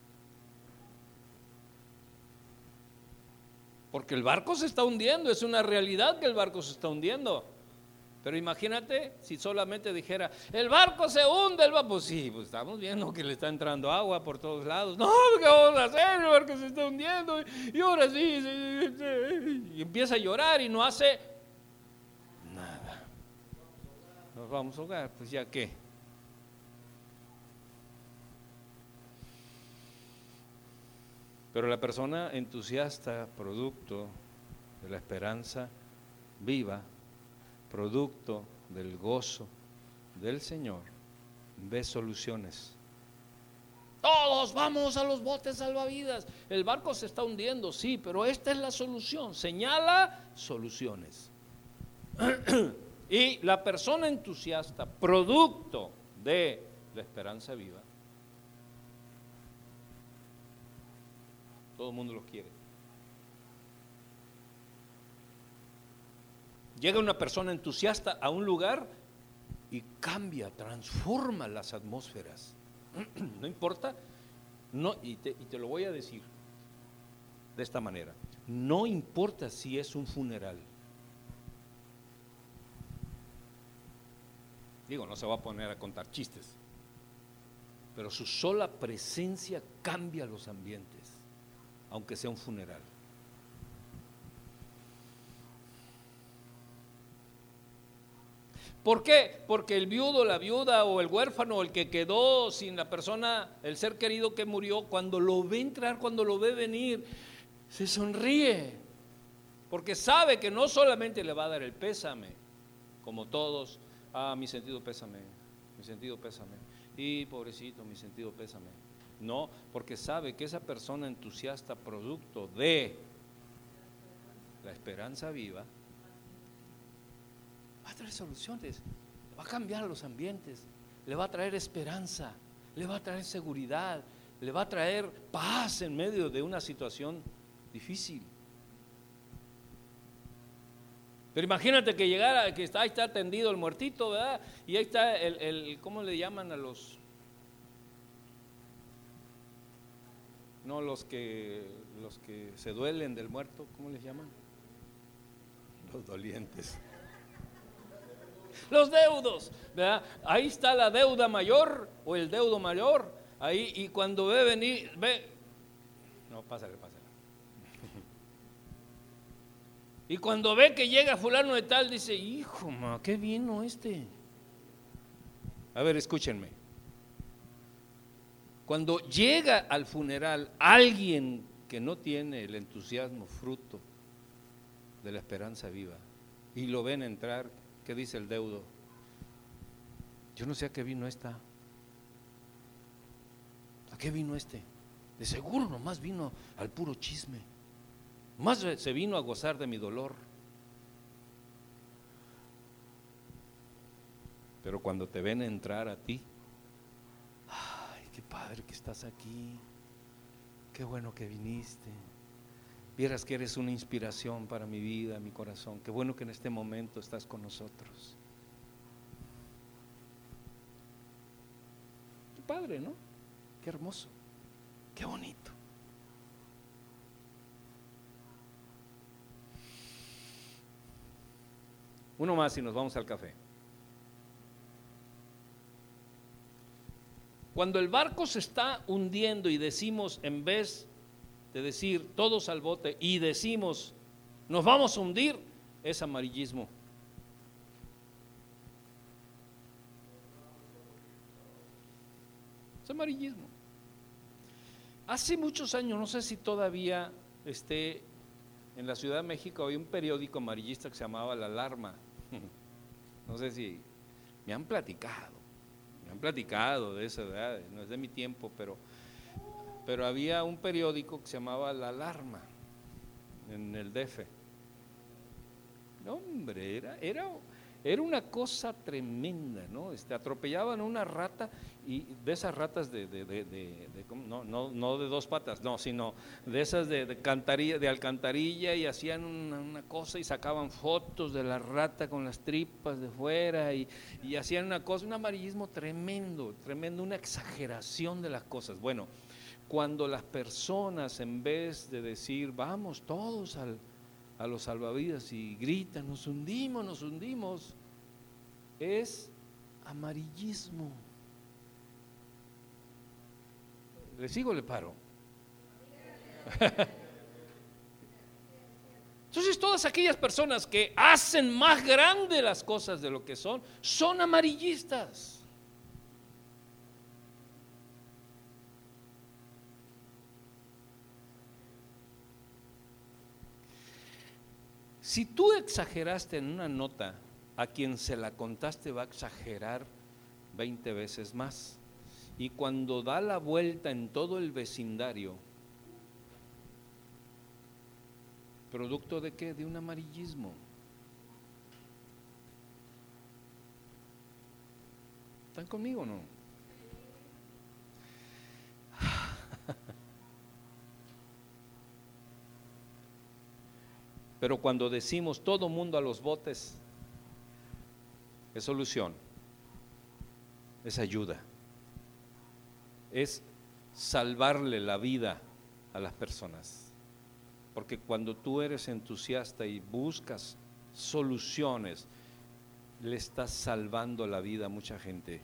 Porque el barco se está hundiendo, es una realidad que el barco se está hundiendo. Pero imagínate si solamente dijera: el barco se hunde, pues sí, pues estamos viendo que le está entrando agua por todos lados. No, ¿qué vamos a hacer? El barco se está hundiendo y ahora sí. Y empieza a llorar y no hace nada. Nos vamos a ahogar, pues ya qué. Pero la persona entusiasta, producto de la esperanza viva, producto del gozo del Señor, ve soluciones. Todos vamos a los botes salvavidas. El barco se está hundiendo, sí, pero esta es la solución. Señala soluciones. Y la persona entusiasta, producto de la esperanza viva, todo el mundo los quiere. Llega una persona entusiasta a un lugar y cambia, transforma las atmósferas. No importa, no, y te lo voy a decir de esta manera: no importa si es un funeral. Digo, no se va a poner a contar chistes, pero su sola presencia cambia los ambientes, aunque sea un funeral. ¿Por qué? Porque el viudo, la viuda o el huérfano, el que quedó sin la persona, el ser querido que murió, cuando lo ve entrar, cuando lo ve venir, se sonríe, porque sabe que no solamente le va a dar el pésame, como todos: mi sentido pésame, y pobrecito, mi sentido pésame. No, porque sabe que esa persona entusiasta, producto de la esperanza viva, va a traer soluciones, va a cambiar los ambientes, le va a traer esperanza, le va a traer seguridad, le va a traer paz en medio de una situación difícil. Pero imagínate que llegara, que ahí está tendido el muertito, ¿verdad? Y ahí está ¿cómo le llaman a los? No, los que se duelen del muerto, ¿cómo les llaman? Los dolientes. Los deudos, ¿verdad? Ahí está la deuda mayor o el deudo mayor, ahí, y cuando ve venir, no, pásale. Y cuando ve que llega fulano de tal, dice: hijo, ¿qué vino este? A ver, escúchenme. Cuando llega al funeral alguien que no tiene el entusiasmo fruto de la esperanza viva y lo ven entrar, ¿qué dice el deudo? Yo no sé a qué vino esta. ¿A qué vino este? De seguro nomás vino al puro chisme. Más se vino a gozar de mi dolor. Pero cuando te ven entrar a ti: ay, qué padre que estás aquí, qué bueno que viniste, vieras que eres una inspiración para mi vida, mi corazón, qué bueno que en este momento estás con nosotros. Qué padre, ¿no? Qué hermoso, qué bonito. Uno más y nos vamos al café. Cuando el barco se está hundiendo y decimos, en vez de decir todos al bote, y decimos nos vamos a hundir, es amarillismo. Es amarillismo. Hace muchos años, no sé si todavía esté en la Ciudad de México había un periódico amarillista que se llamaba La Alarma. No sé si me han platicado de esa edad, no es de mi tiempo, pero había un periódico que se llamaba La Alarma en el DF. No, hombre, era una cosa tremenda, ¿no? Atropellaban una rata, y de esas ratas no de dos patas, no, sino de esas de alcantarilla, y hacían una cosa y sacaban fotos de la rata con las tripas de fuera, y hacían una cosa, un amarillismo tremendo, una exageración de las cosas. Bueno, cuando las personas, en vez de decir vamos todos a los salvavidas, y gritan nos hundimos, es amarillismo. ¿Le sigo o le paro? Entonces todas aquellas personas que hacen más grande las cosas de lo que son amarillistas. Si tú exageraste en una nota, a quien se la contaste va a exagerar 20 veces más. Y cuando da la vuelta en todo el vecindario, ¿producto de qué? De un amarillismo. ¿Están conmigo o no? Pero cuando decimos todo mundo a los botes, es solución, es ayuda, es salvarle la vida a las personas. Porque cuando tú eres entusiasta y buscas soluciones, le estás salvando la vida a mucha gente.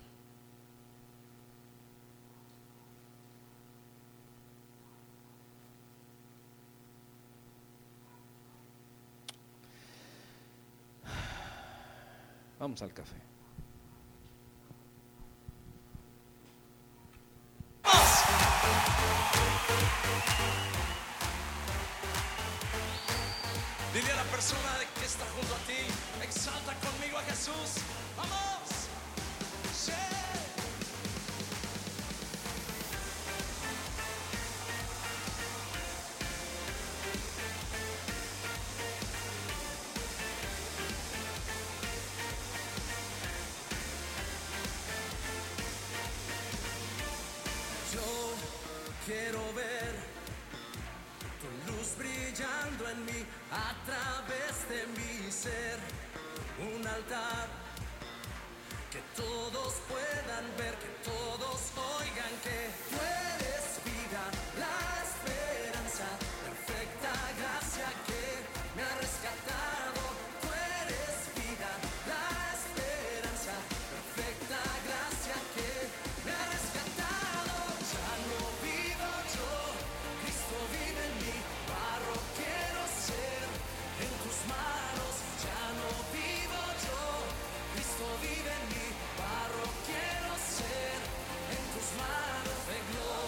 Vamos al café. Dile a la persona que está junto a ti, exalta conmigo a Jesús. ¡Vamos! Sí. Yo quiero ver tu luz brillando en mí, a través de mi ser, un altar que todos puedan ver, que todos oigan que tú eres vida, la esperanza, perfecta gracia que me ha rescatado. Tú eres vida, la esperanza, perfecta gracia que me ha rescatado. Ya no vivo yo, Cristo vive en mí, barro quiero ser en tus manos. Ya no vivo yo, Cristo vive en mí, barro quiero ser en tus manos de gloria.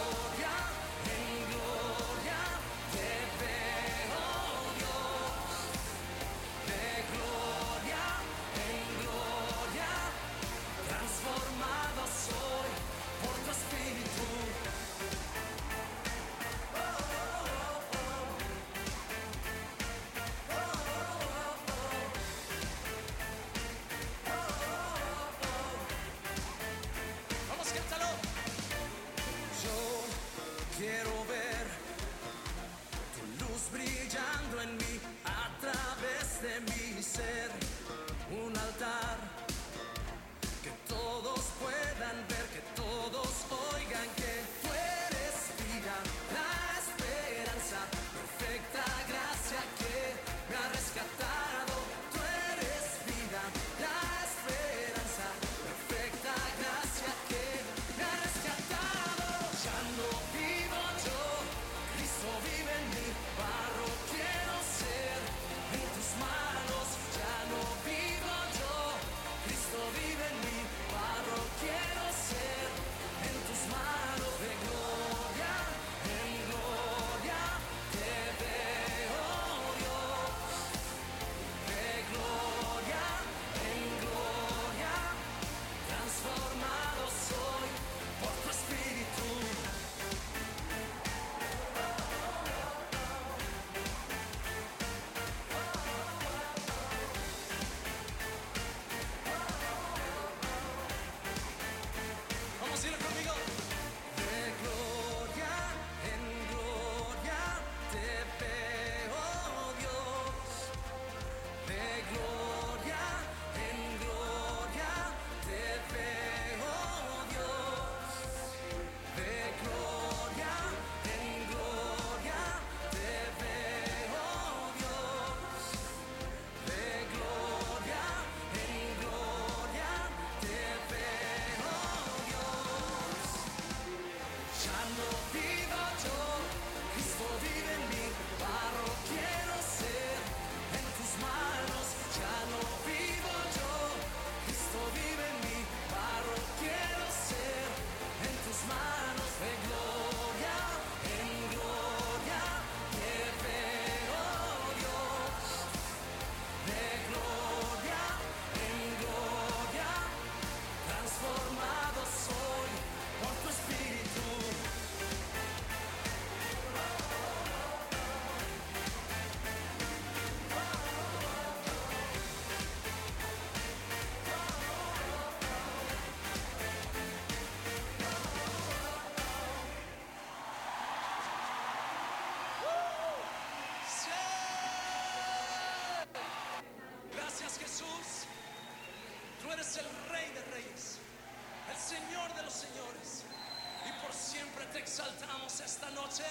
eres el Rey de Reyes, el Señor de los señores, y por siempre te exaltamos esta noche.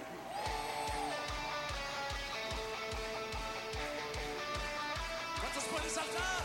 ¿Cuántos pueden saltar?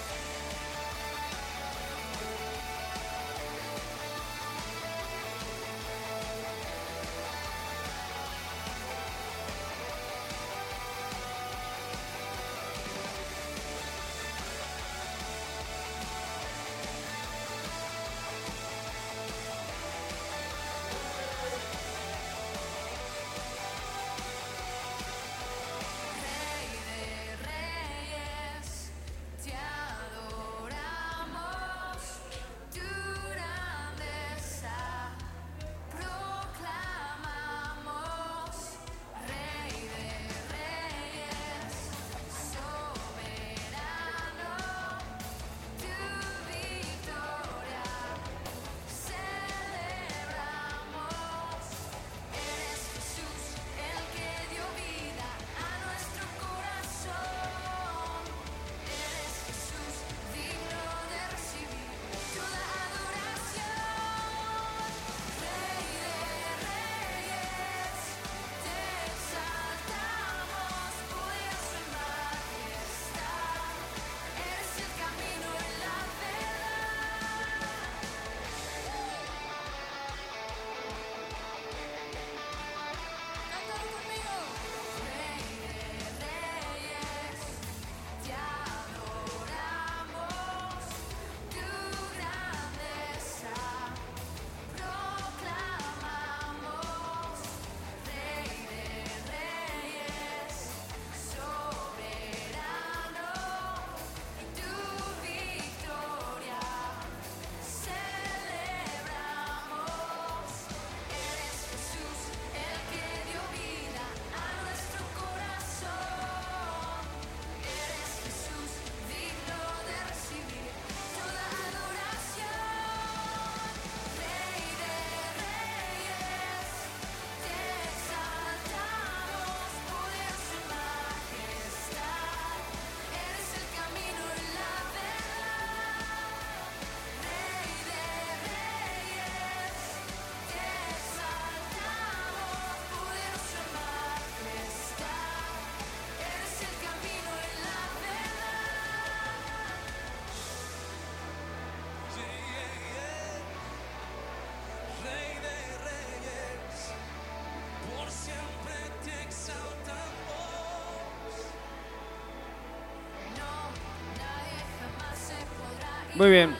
Muy bien.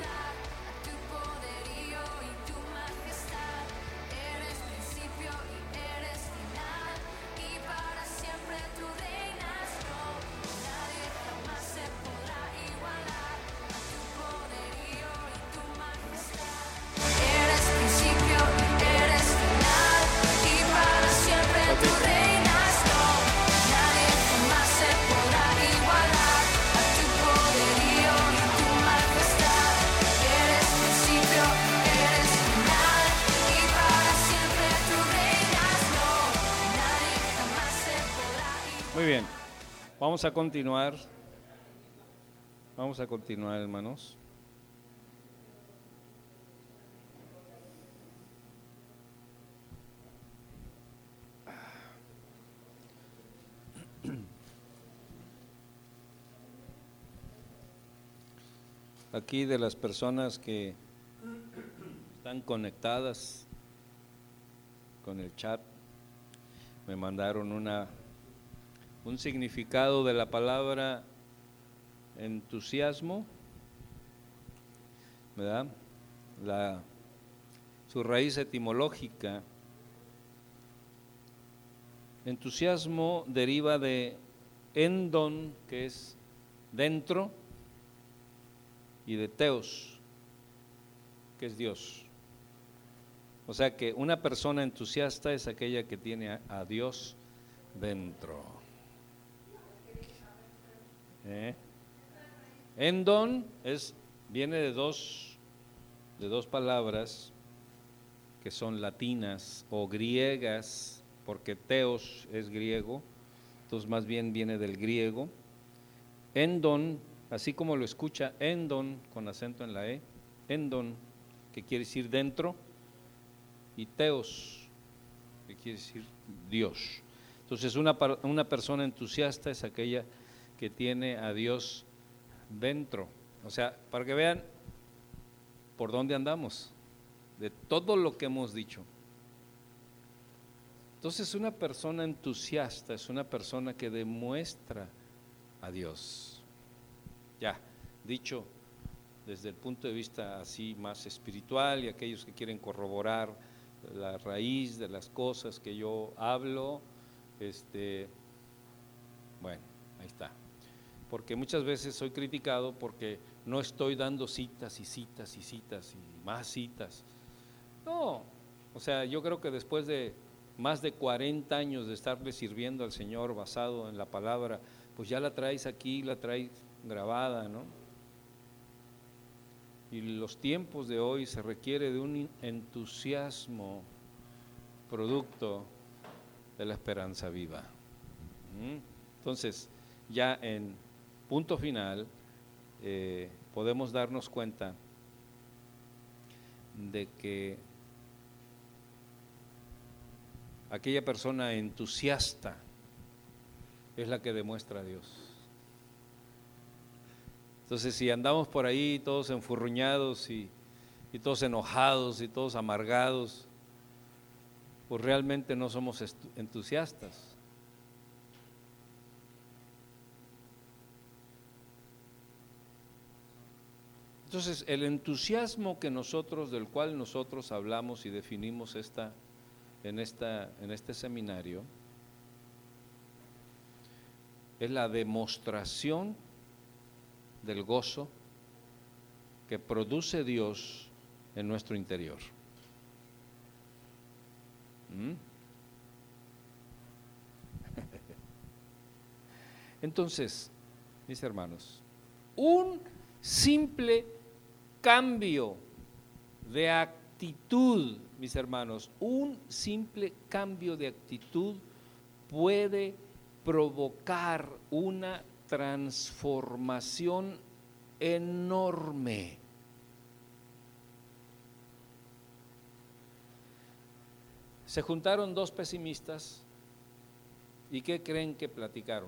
Muy bien, vamos a continuar. Vamos a continuar, hermanos. Aquí de las personas que están conectadas con el chat, me mandaron un significado de la palabra entusiasmo, ¿verdad? Su raíz etimológica. Entusiasmo deriva de endon, que es dentro, y de teos, que es Dios. O sea que una persona entusiasta es aquella que tiene a Dios dentro. Endon viene de dos palabras que son latinas o griegas, porque teos es griego, entonces más bien viene del griego. Endon así como lo escucha, endon, con acento en la E, endon, que quiere decir dentro, y teos, que quiere decir Dios. Entonces una persona entusiasta es aquella que tiene a Dios dentro. O sea, para que vean por dónde andamos, de todo lo que hemos dicho. Entonces una persona entusiasta es una persona que demuestra a Dios. Ya, dicho desde el punto de vista así más espiritual, y aquellos que quieren corroborar la raíz de las cosas que yo hablo, bueno, ahí está. Porque muchas veces soy criticado porque no estoy dando citas y citas y citas y más citas. No, o sea, yo creo que después de más de 40 años de estarle sirviendo al Señor basado en la palabra, pues ya la traes aquí, la traes grabada, ¿no? Y los tiempos de hoy se requiere de un entusiasmo producto de la esperanza viva. Entonces, ya en punto final, podemos darnos cuenta de que aquella persona entusiasta es la que demuestra a Dios. Entonces, si andamos por ahí todos enfurruñados y todos enojados y todos amargados, pues realmente no somos entusiastas. Entonces, el entusiasmo del cual nosotros hablamos y definimos en este seminario es la demostración del gozo que produce Dios en nuestro interior. Entonces, mis hermanos, un simple cambio de actitud, mis hermanos, un simple cambio de actitud puede provocar una transformación enorme. Se juntaron dos pesimistas y ¿qué creen que platicaron?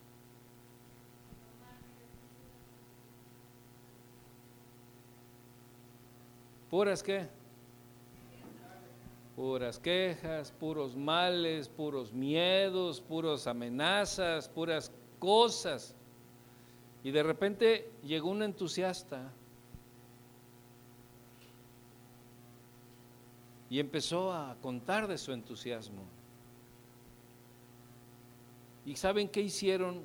¿Puras qué? Puras quejas, puros males, puros miedos, puras amenazas, puras cosas. Y de repente llegó un entusiasta y empezó a contar de su entusiasmo. ¿Y saben qué hicieron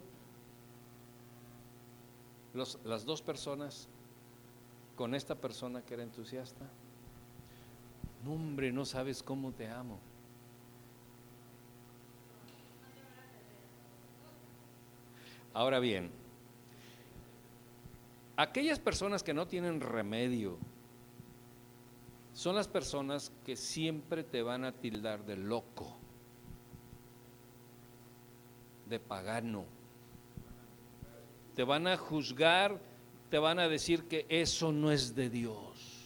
las dos personas con esta persona que era entusiasta? No, hombre, no sabes cómo te amo. Ahora bien, aquellas personas que no tienen remedio son las personas que siempre te van a tildar de loco, de pagano. Te van a juzgar, te van a decir que eso no es de Dios.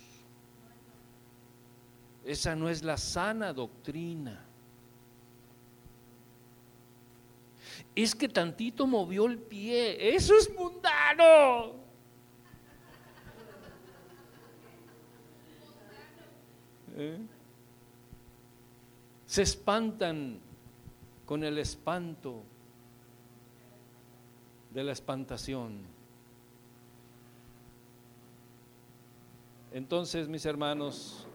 Esa no es la sana doctrina. Es que tantito movió el pie, eso es mundano. Se espantan con el espanto de la espantación. Entonces, mis hermanos,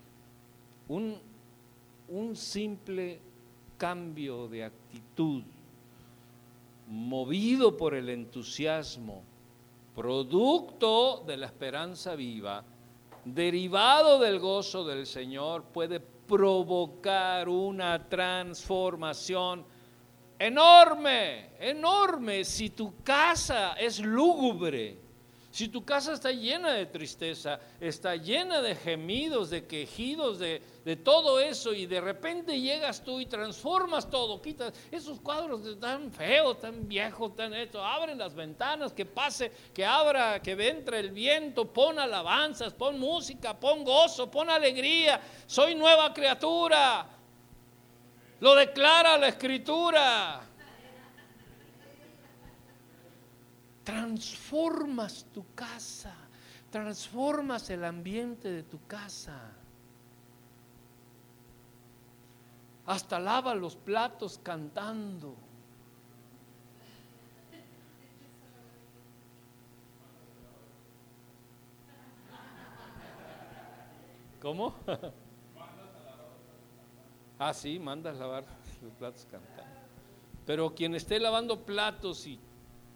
un simple cambio de actitud movido por el entusiasmo, producto de la esperanza viva, derivado del gozo del Señor, puede provocar una transformación enorme, enorme. Si tu casa es lúgubre, Si tu casa está llena de tristeza, está llena de gemidos, de quejidos, de todo eso, y de repente llegas tú y transformas todo, quitas esos cuadros tan feos, tan viejos, tan esto, abren las ventanas, que pase, que abra, que entre el viento, pon alabanzas, pon música, pon gozo, pon alegría, soy nueva criatura, lo declara la Escritura. Transformas tu casa, transformas el ambiente de tu casa. Hasta lava los platos cantando. ¿Cómo? Ah, sí, mandas lavar los platos cantando. Pero quien esté lavando platos y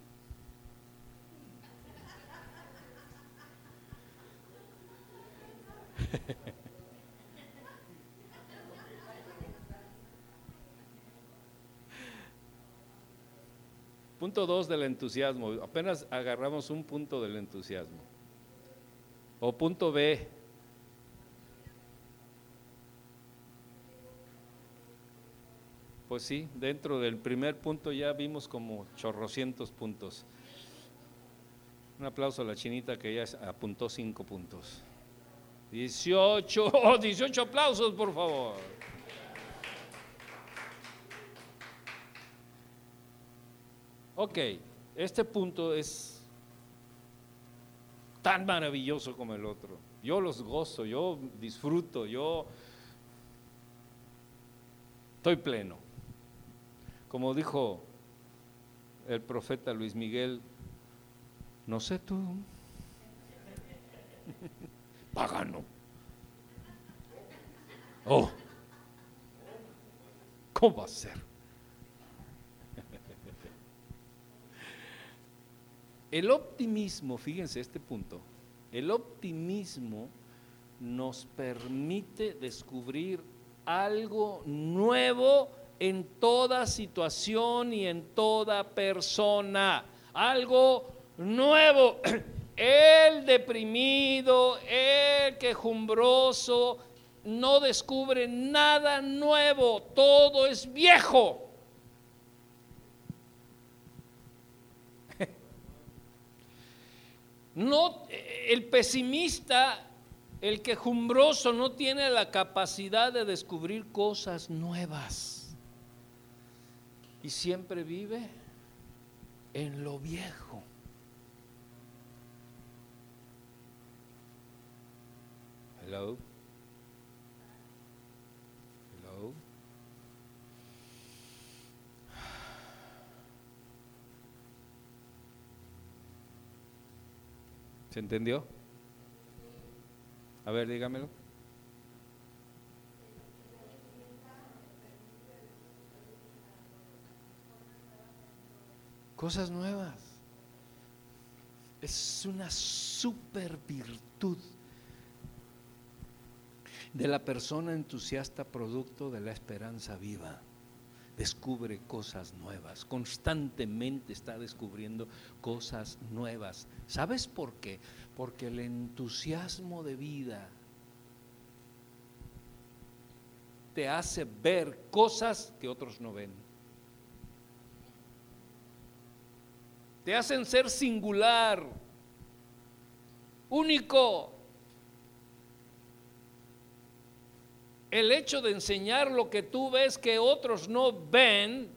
punto 2 del entusiasmo. Apenas agarramos un punto del entusiasmo. O punto B. Pues sí, dentro del primer punto ya vimos como chorrocientos puntos. Un aplauso a la chinita que ya apuntó 5 puntos. 18 aplausos, por favor. Ok, este punto es tan maravilloso como el otro. Yo los gozo, yo disfruto, yo estoy pleno. Como dijo el profeta Luis Miguel, no sé tú, pagano. Oh, ¿cómo va a ser? El optimismo, fíjense este punto, el optimismo nos permite descubrir algo nuevo en toda situación y en toda persona, algo nuevo. El deprimido, el quejumbroso, no descubre nada nuevo, todo es viejo. No, el pesimista, el quejumbroso no tiene la capacidad de descubrir cosas nuevas y siempre vive en lo viejo. Hello. Hello. ¿Se entendió? A ver, dígamelo. Cosas nuevas. Es una super virtud de la persona entusiasta, producto de la esperanza viva. Descubre cosas nuevas, constantemente está descubriendo cosas nuevas. ¿Sabes por qué? Porque el entusiasmo de vida te hace ver cosas que otros no ven. Te hacen ser singular, único. El hecho de enseñar lo que tú ves que otros no ven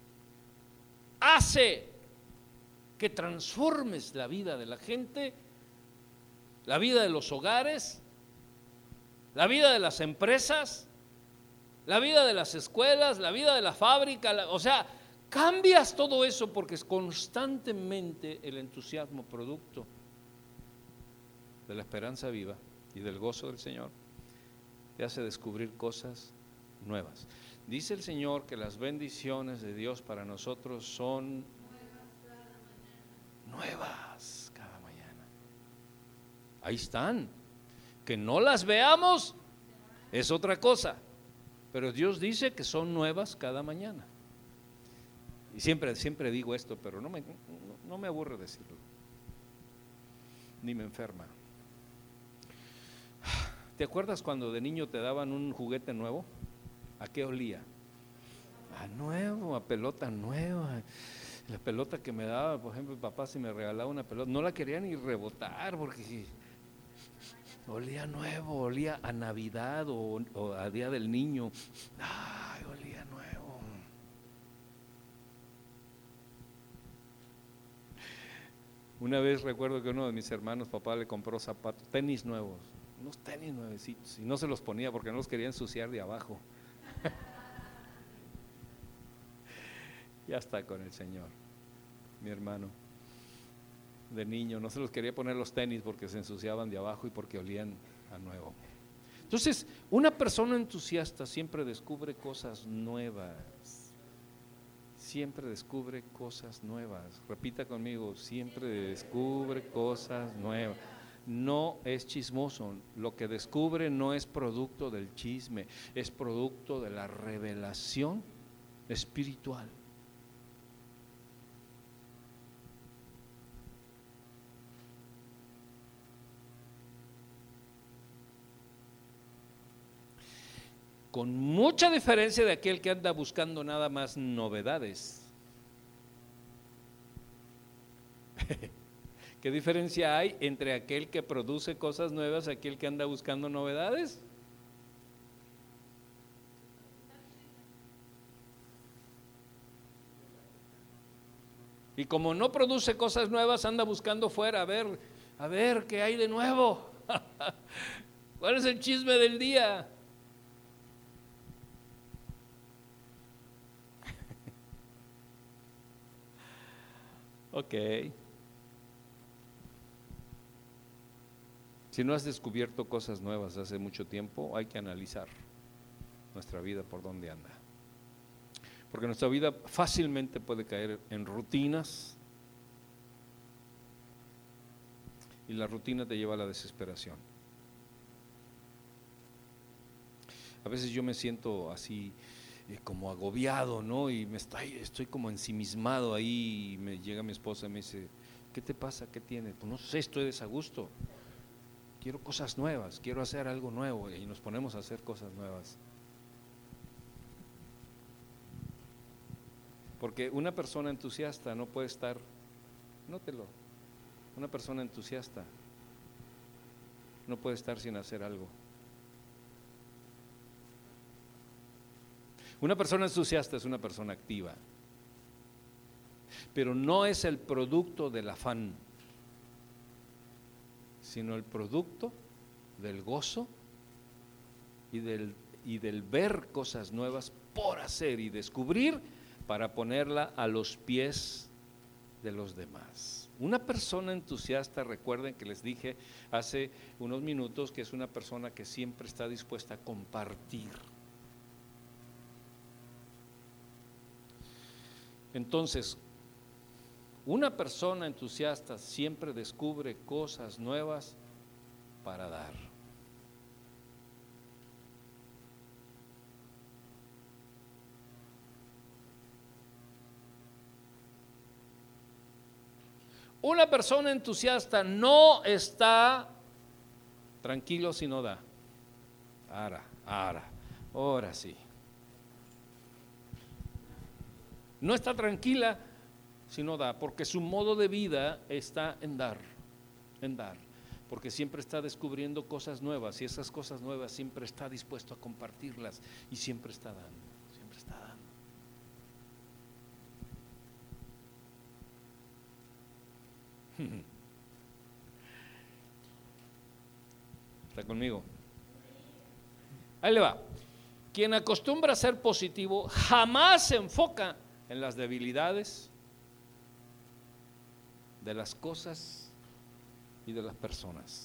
hace que transformes la vida de la gente, la vida de los hogares, la vida de las empresas, la vida de las escuelas, la vida de la fábrica, o sea, cambias todo eso porque es constantemente el entusiasmo producto de la esperanza viva y del gozo del Señor. Te hace descubrir cosas nuevas. Dice el Señor que las bendiciones de Dios para nosotros son nuevas cada mañana. Ahí están. Que no las veamos es otra cosa, pero Dios dice que son nuevas cada mañana. Y siempre digo esto, pero no me aburre decirlo. ni me enferma. ¿Te acuerdas cuando de niño te daban un juguete nuevo? ¿A qué olía? A nuevo, a pelota nueva. La pelota que me daba, por ejemplo, mi papá, si me regalaba una pelota, no la quería ni rebotar porque olía nuevo, olía a Navidad o a Día del Niño. Ay, olía nuevo. Una vez recuerdo que uno de mis hermanos, papá, le compró zapatos, tenis nuevos, unos tenis nuevecitos, y no se los ponía porque no los quería ensuciar de abajo. Ya está con el Señor, mi hermano. De niño no se los quería poner los tenis porque se ensuciaban de abajo y porque olían a nuevo. Entonces, una persona entusiasta siempre descubre cosas nuevas. Siempre descubre cosas nuevas. Repita conmigo, siempre descubre cosas nuevas. No es chismoso. Lo que descubre no es producto del chisme, es producto de la revelación espiritual. Con mucha diferencia de aquel que anda buscando nada más novedades. ¿Qué diferencia hay entre aquel que produce cosas nuevas y aquel que anda buscando novedades? Y como no produce cosas nuevas, anda buscando fuera, a ver qué hay de nuevo. ¿Cuál es el chisme del día? Ok. Si no has descubierto cosas nuevas hace mucho tiempo, hay que analizar nuestra vida por dónde anda. Porque nuestra vida fácilmente puede caer en rutinas y la rutina te lleva a la desesperación. A veces yo me siento así como agobiado, ¿no? Y estoy como ensimismado ahí y me llega mi esposa y me dice, ¿qué te pasa? ¿Qué tienes? Pues no sé, estoy desagusto. Quiero cosas nuevas, quiero hacer algo nuevo y nos ponemos a hacer cosas nuevas. Porque una persona entusiasta no puede estar, nótelo, una persona entusiasta no puede estar sin hacer algo. Una persona entusiasta es una persona activa, pero no es el producto del afán, sino el producto del gozo y del ver cosas nuevas por hacer y descubrir para ponerla a los pies de los demás. Una persona entusiasta, recuerden que les dije hace unos minutos que es una persona que siempre está dispuesta a compartir. Entonces, una persona entusiasta siempre descubre cosas nuevas para dar. Una persona entusiasta no está tranquilo si no da. Ahora sí. No está tranquila si no da, porque su modo de vida está en dar, porque siempre está descubriendo cosas nuevas y esas cosas nuevas siempre está dispuesto a compartirlas y siempre está dando. ¿Está conmigo? Ahí le va. Quien acostumbra a ser positivo jamás se enfoca en las debilidades de las cosas y de las personas.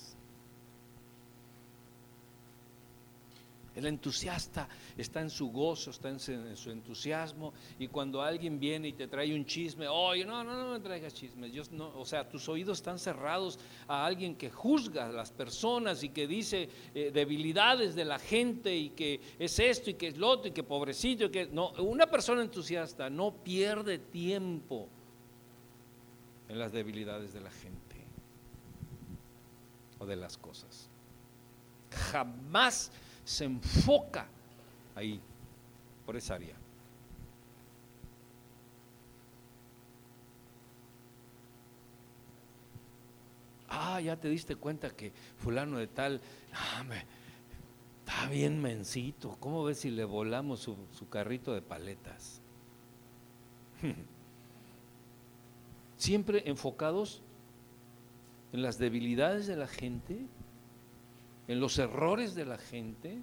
El entusiasta está en su gozo, está en su entusiasmo, y cuando alguien viene y te trae un chisme, oye, no me traigas chismes, o sea, tus oídos están cerrados a alguien que juzga a las personas y que dice debilidades de la gente y que es esto y que es lo otro y que pobrecito, y que no. Una persona entusiasta no pierde tiempo en las debilidades de la gente. de las cosas. Jamás se enfoca ahí, por esa área. Ya te diste cuenta que fulano de tal, está bien mencito. ¿Cómo ves si le volamos su carrito de paletas? Siempre enfocados en las debilidades de la gente, en los errores de la gente.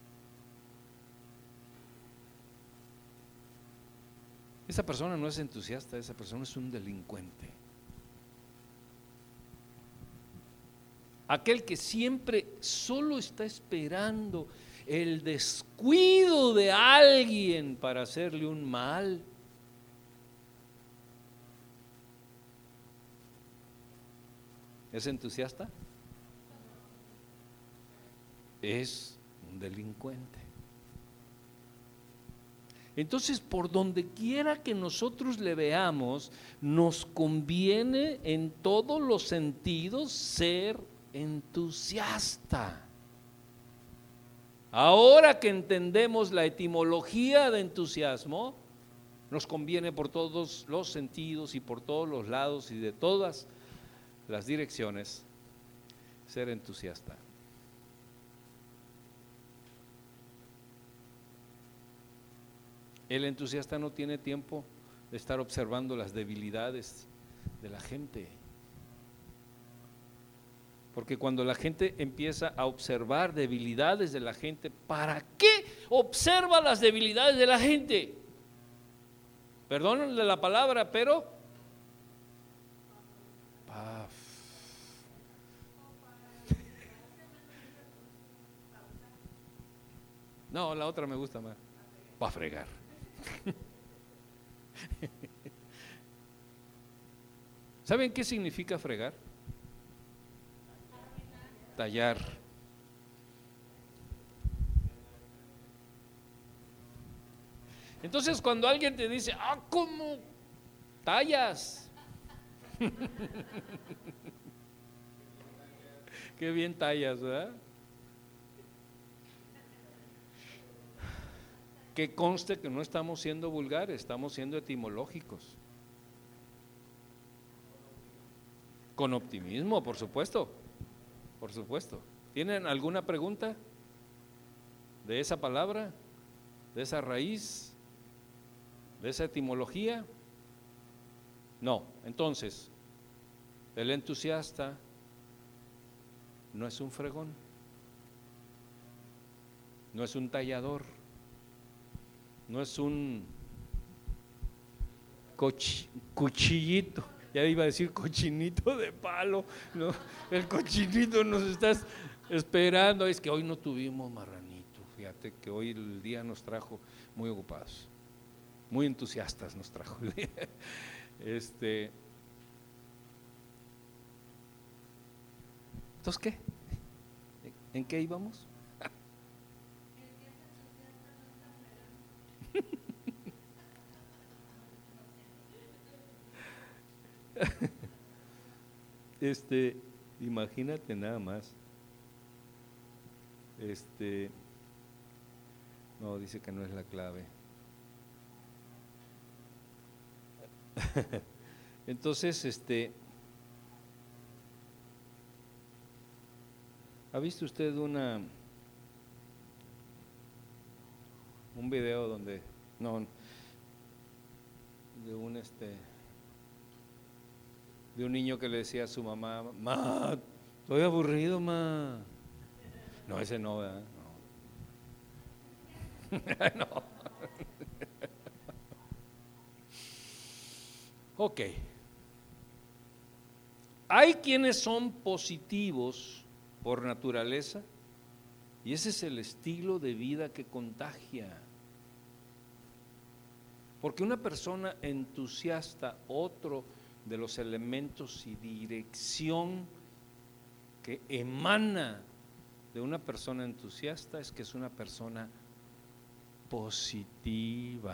Esa persona no es entusiasta, esa persona es un delincuente. Aquel que siempre solo está esperando el descuido de alguien para hacerle un mal. ¿Es entusiasta? Es un delincuente. Entonces, por donde quiera que nosotros le veamos, nos conviene en todos los sentidos ser entusiasta. Ahora que entendemos la etimología de entusiasmo, nos conviene por todos los sentidos y por todos los lados y de todas las direcciones ser entusiasta. El entusiasta no tiene tiempo de estar observando las debilidades de la gente. Porque cuando la gente empieza a observar debilidades de la gente, ¿para qué observa las debilidades de la gente? Perdónenle la palabra, pero no, la otra me gusta más. Para fregar. ¿Saben qué significa fregar? Tallar. Entonces cuando alguien te dice, ¿cómo tallas? Qué bien tallas, ¿verdad? Que conste que no estamos siendo vulgares, estamos siendo etimológicos. Con optimismo, por supuesto. Por supuesto. ¿Tienen alguna pregunta de esa palabra, de esa raíz, de esa etimología? No. Entonces, el entusiasta no es un fregón, no es un tallador, no es un cuchillito. Ya iba a decir cochinito de palo, no, el cochinito nos está esperando. Es que hoy no tuvimos marranito, fíjate que hoy el día nos trajo muy ocupados, muy entusiastas nos trajo el día. Entonces, ¿qué? ¿En qué íbamos? Imagínate nada más. No, dice que no es la clave. Entonces, ¿ha visto usted un video donde de un niño que le decía a su mamá, estoy aburrido, ma? No, ese no, ¿verdad? No. No. Ok. Hay quienes son positivos por naturaleza y ese es el estilo de vida que contagia. Porque una persona entusiasta, otro de los elementos y dirección que emana de una persona entusiasta es que es una persona positiva.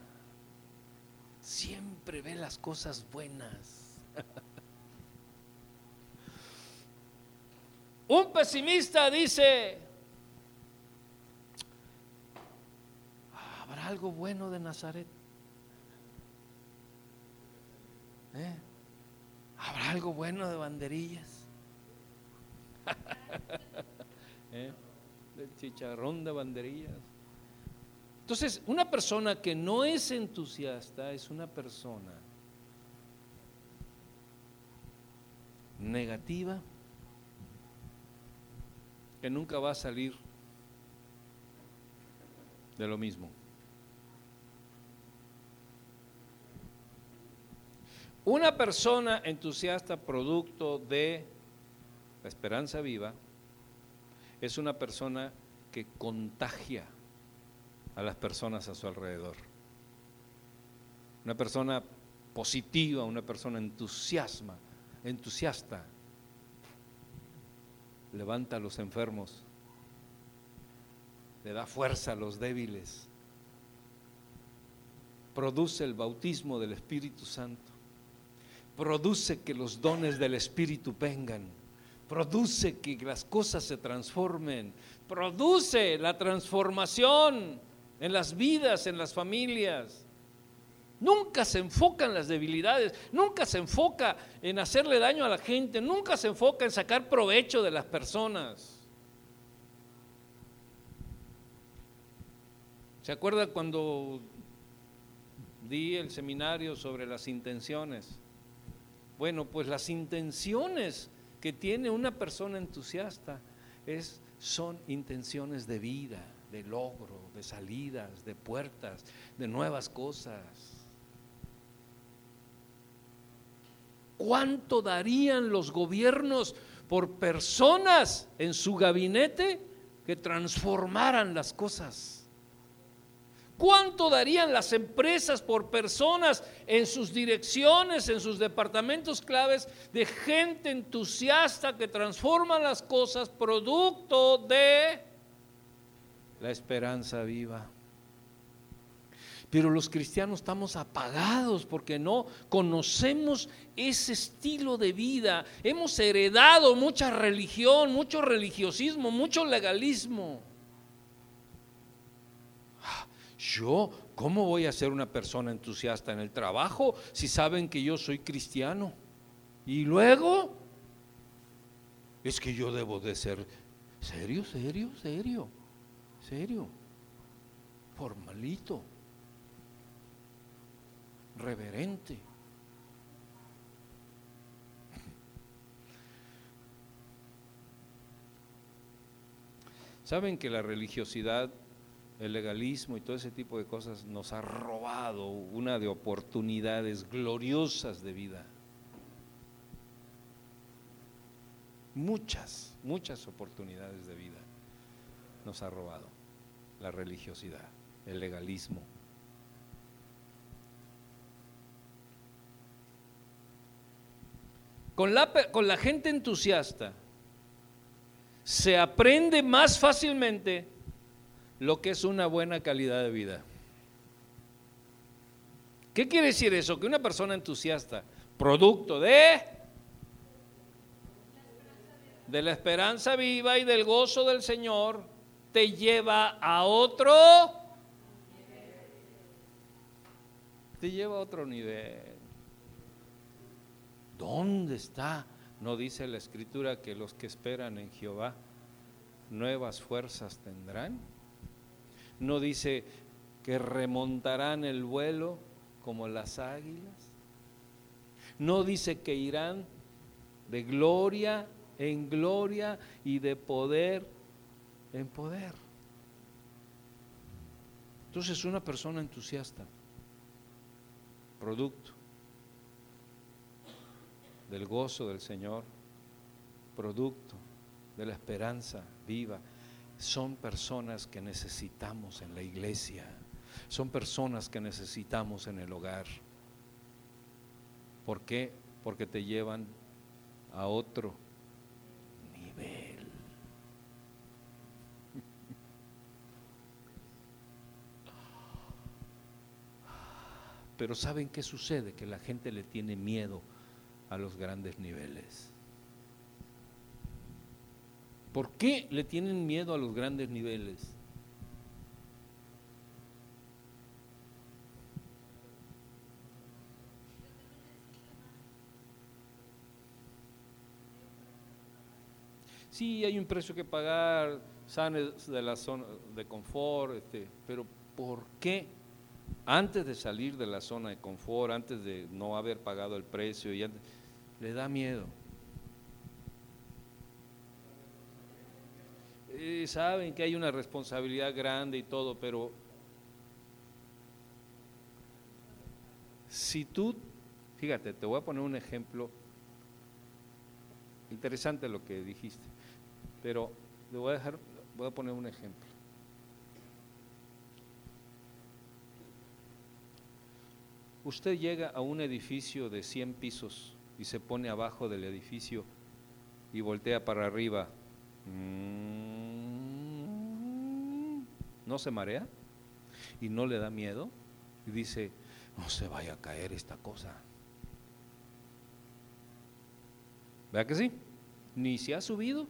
Siempre ve las cosas buenas. Un pesimista dice: ¿habrá algo bueno de Nazaret? ¿Habrá algo bueno de Banderillas? Del chicharrón de Banderillas. Entonces, una persona que no es entusiasta es una persona negativa, que nunca va a salir de lo mismo. Una persona entusiasta, producto de la esperanza viva, es una persona que contagia a las personas a su alrededor. Una persona positiva, una persona entusiasta, levanta a los enfermos, le da fuerza a los débiles, produce el bautismo del Espíritu Santo, produce que los dones del Espíritu vengan, produce que las cosas se transformen, produce la transformación en las vidas, en las familias. Nunca se enfoca en las debilidades, nunca se enfoca en hacerle daño a la gente, nunca se enfoca en sacar provecho de las personas. ¿Se acuerda cuando di el seminario sobre las intenciones? Bueno, pues las intenciones que tiene una persona entusiasta son intenciones de vida, de logro, de salidas, de puertas, de nuevas cosas. ¿Cuánto darían los gobiernos por personas en su gabinete que transformaran las cosas? ¿Cuánto darían las empresas por personas en sus direcciones, en sus departamentos claves, de gente entusiasta que transforma las cosas, producto de la esperanza viva? Pero los cristianos estamos apagados porque no conocemos ese estilo de vida. Hemos heredado mucha religión, mucho religiosismo, mucho legalismo. Yo, ¿cómo voy a ser una persona entusiasta en el trabajo si saben que yo soy cristiano? Y luego, es que yo debo de ser serio, formalito, reverente. ¿Saben que la religiosidad, el legalismo y todo ese tipo de cosas nos ha robado una de oportunidades gloriosas de vida? Muchas oportunidades de vida nos ha robado la religiosidad, el legalismo. Con la gente entusiasta se aprende más fácilmente lo que es una buena calidad de vida. ¿Qué quiere decir eso? Que una persona entusiasta, producto de la esperanza viva y del gozo del Señor, te lleva a otro nivel. ¿Dónde está? ¿No dice la Escritura que los que esperan en Jehová nuevas fuerzas tendrán? ¿No dice que remontarán el vuelo como las águilas? ¿No dice que irán de gloria en gloria y de poder en poder? Entonces, una persona entusiasta, producto del gozo del Señor, producto de la esperanza viva, son personas que necesitamos en la iglesia, son personas que necesitamos en el hogar. ¿Por qué? Porque te llevan a otro nivel. Pero ¿saben qué sucede? Que la gente le tiene miedo a los grandes niveles. ¿Por qué le tienen miedo a los grandes niveles? Sí, hay un precio que pagar, sales de la zona de confort, pero ¿por qué antes de salir de la zona de confort, antes de no haber pagado el precio, le da miedo? Saben que hay una responsabilidad grande y todo, pero si tú, fíjate, te voy a poner un ejemplo interesante lo que dijiste, pero voy a poner un ejemplo. Usted llega a un edificio de 100 pisos y se pone abajo del edificio y voltea para arriba. ¿No se marea? ¿Y no le da miedo? Y dice, no se vaya a caer esta cosa. ¿Verdad que sí? Ni se ha subido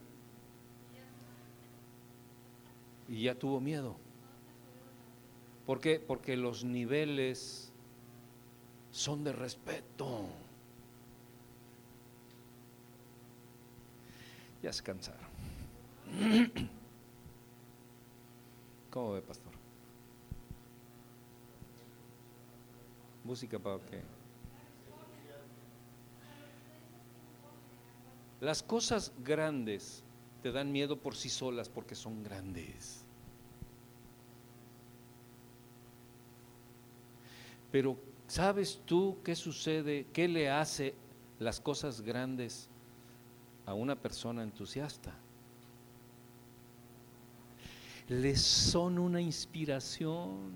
y ya tuvo miedo. ¿Por qué? Porque los niveles son de respeto. Ya se cansaron. ¿Cómo ve, pastor? ¿Música para qué? Las cosas grandes te dan miedo por sí solas porque son grandes. Pero ¿sabes tú qué sucede? ¿Qué le hace las cosas grandes a una persona entusiasta? Les son una inspiración,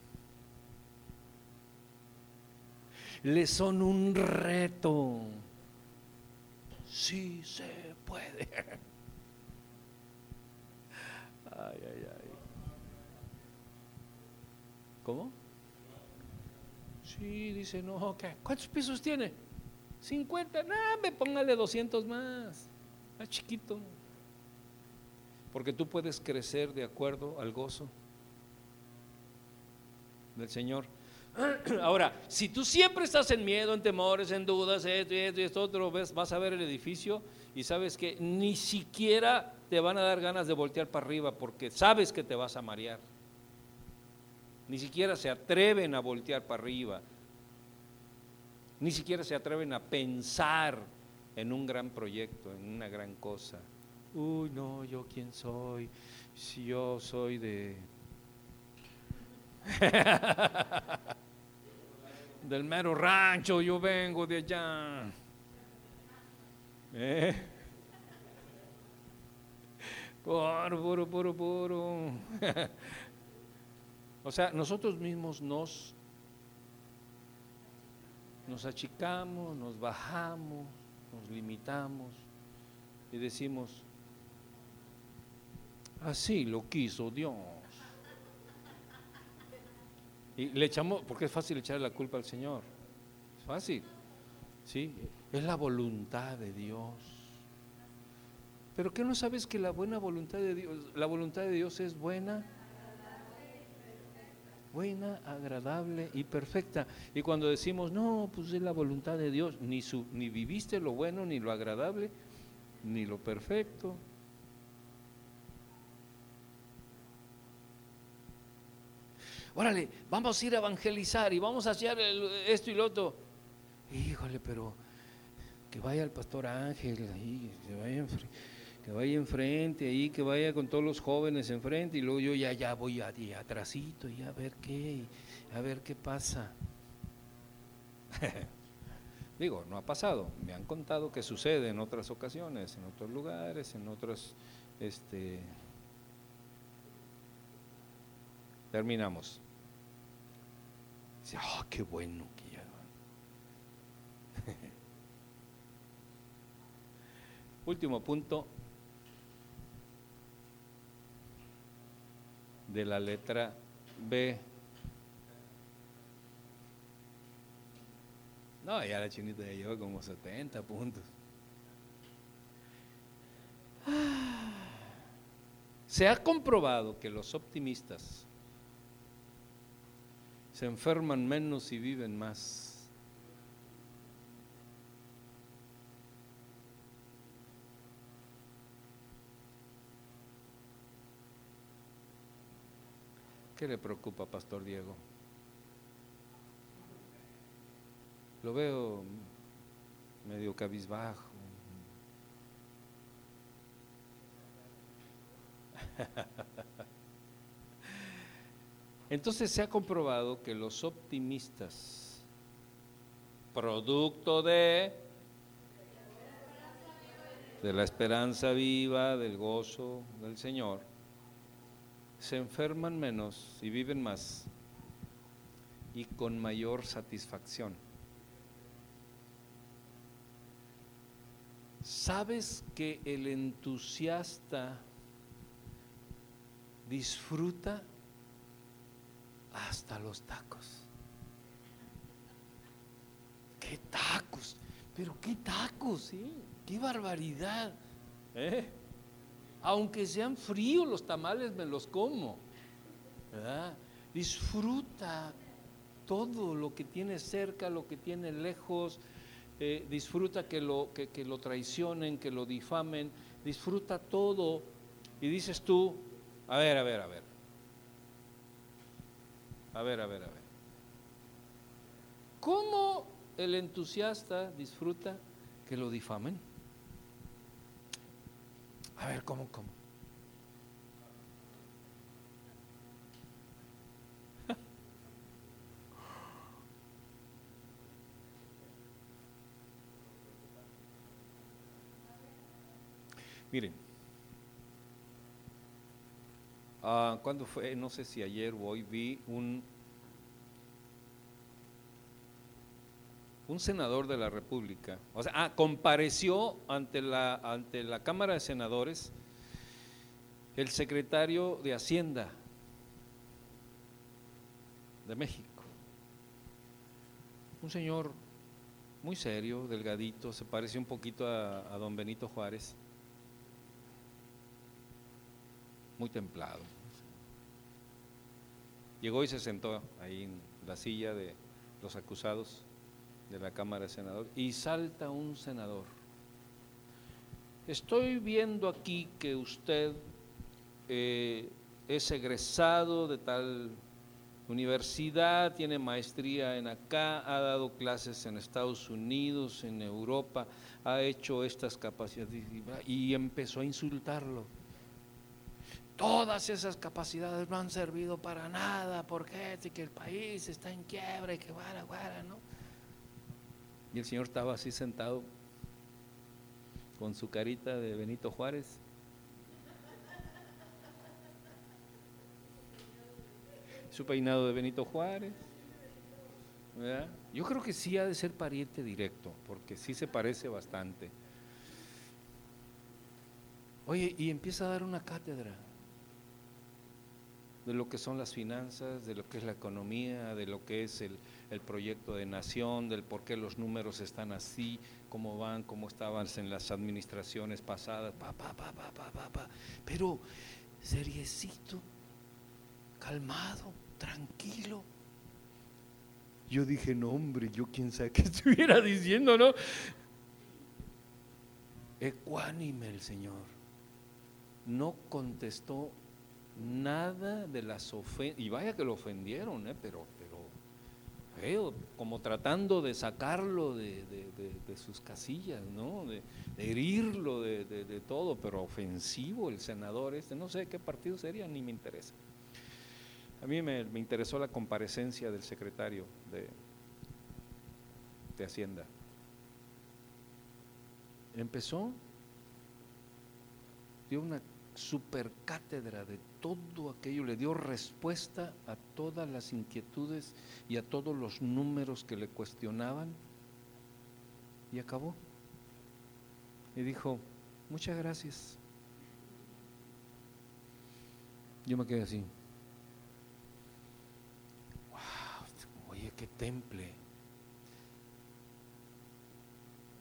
les son un reto. Sí se puede. Ay, ay, ay. ¿Cómo? Sí, dice, no, ¿qué? ¿Cuántos pisos tiene? 50, me póngale 200 más. Es chiquito. Porque tú puedes crecer de acuerdo al gozo del Señor. Ahora, si tú siempre estás en miedo, en temores, en dudas, esto y esto y esto otro, vas a ver el edificio y sabes que ni siquiera te van a dar ganas de voltear para arriba porque sabes que te vas a marear. Ni siquiera se atreven a voltear para arriba. Ni siquiera se atreven a pensar en un gran proyecto, en una gran cosa. Uy, no, ¿yo quién soy? Si yo soy de... del mero rancho, yo vengo de allá. Puro. O sea, nosotros mismos nos achicamos, nos bajamos, nos limitamos y decimos, así lo quiso Dios. Y le echamos, porque es fácil echarle la culpa al Señor. Es fácil, ¿sí? Es la voluntad de Dios. Pero ¿qué no sabes que la buena voluntad de Dios, la voluntad de Dios es buena, agradable y perfecta? Y cuando decimos, no, pues es la voluntad de Dios, ni viviste lo bueno, ni lo agradable, ni lo perfecto. Órale, vamos a ir a evangelizar y vamos a hacer esto y lo otro. Híjole, pero que vaya el pastor Ángel ahí, que vaya enfrente ahí, que vaya con todos los jóvenes enfrente y luego yo ya voy atrasito y a ver qué pasa. Digo, no ha pasado, me han contado que sucede en otras ocasiones, en otros lugares, en otros, terminamos. Dice, qué bueno que ya. Último punto de la letra B. No, ya la chinita ya lleva como 70 puntos. Se ha comprobado que los optimistas se enferman menos y viven más. ¿Qué le preocupa, Pastor Diego? Lo veo medio cabizbajo. Entonces se ha comprobado que los optimistas, producto de la esperanza viva, del gozo del Señor, se enferman menos y viven más y con mayor satisfacción. ¿Sabes que el entusiasta disfruta hasta los tacos? ¿Qué tacos? Pero qué tacos, ¿sí? ¡Qué barbaridad! Aunque sean fríos los tamales me los como, ¿verdad? Disfruta todo lo que tiene cerca, lo que tiene lejos. Disfruta que lo traicionen, que lo difamen, disfruta todo. Y dices tú, a ver. ¿Cómo el entusiasta disfruta que lo difamen? A ver, ¿cómo? Miren, ¿cuándo fue? No sé si ayer o hoy vi un senador de la República, o sea, compareció ante la Cámara de Senadores el secretario de Hacienda de México, un señor muy serio, delgadito, se parece un poquito a don Benito Juárez, muy templado. Llegó y se sentó ahí en la silla de los acusados de la Cámara de Senadores y salta un senador. Estoy viendo aquí que usted es egresado de tal universidad, tiene maestría en acá, ha dado clases en Estados Unidos, en Europa, ha hecho estas capacidades y empezó a insultarlo. Todas esas capacidades no han servido para nada, porque que el país está en quiebra y que guara, ¿no? Y el señor estaba así sentado con su carita de Benito Juárez. Su peinado de Benito Juárez, ¿verdad? Yo creo que sí ha de ser pariente directo, porque sí se parece bastante. Oye, y empieza a dar una cátedra de lo que son las finanzas, de lo que es la economía, de lo que es el proyecto de nación, del por qué los números están así, cómo van, cómo estaban en las administraciones pasadas, pero seriecito, calmado, tranquilo. Yo dije, no hombre, yo quién sabe qué estuviera diciendo, ¿no? Ecuánime el señor, no contestó nada de las ofensas, y vaya que lo ofendieron, pero feo, como tratando de sacarlo de sus casillas, ¿no? De herirlo de todo, pero ofensivo el senador no sé qué partido sería, ni me interesa. A mí me interesó la comparecencia del secretario de Hacienda. Empezó, dio una super cátedra de todo aquello, le dio respuesta a todas las inquietudes y a todos los números que le cuestionaban y acabó. Y dijo, muchas gracias. Yo me quedé así. Wow, oye, qué temple.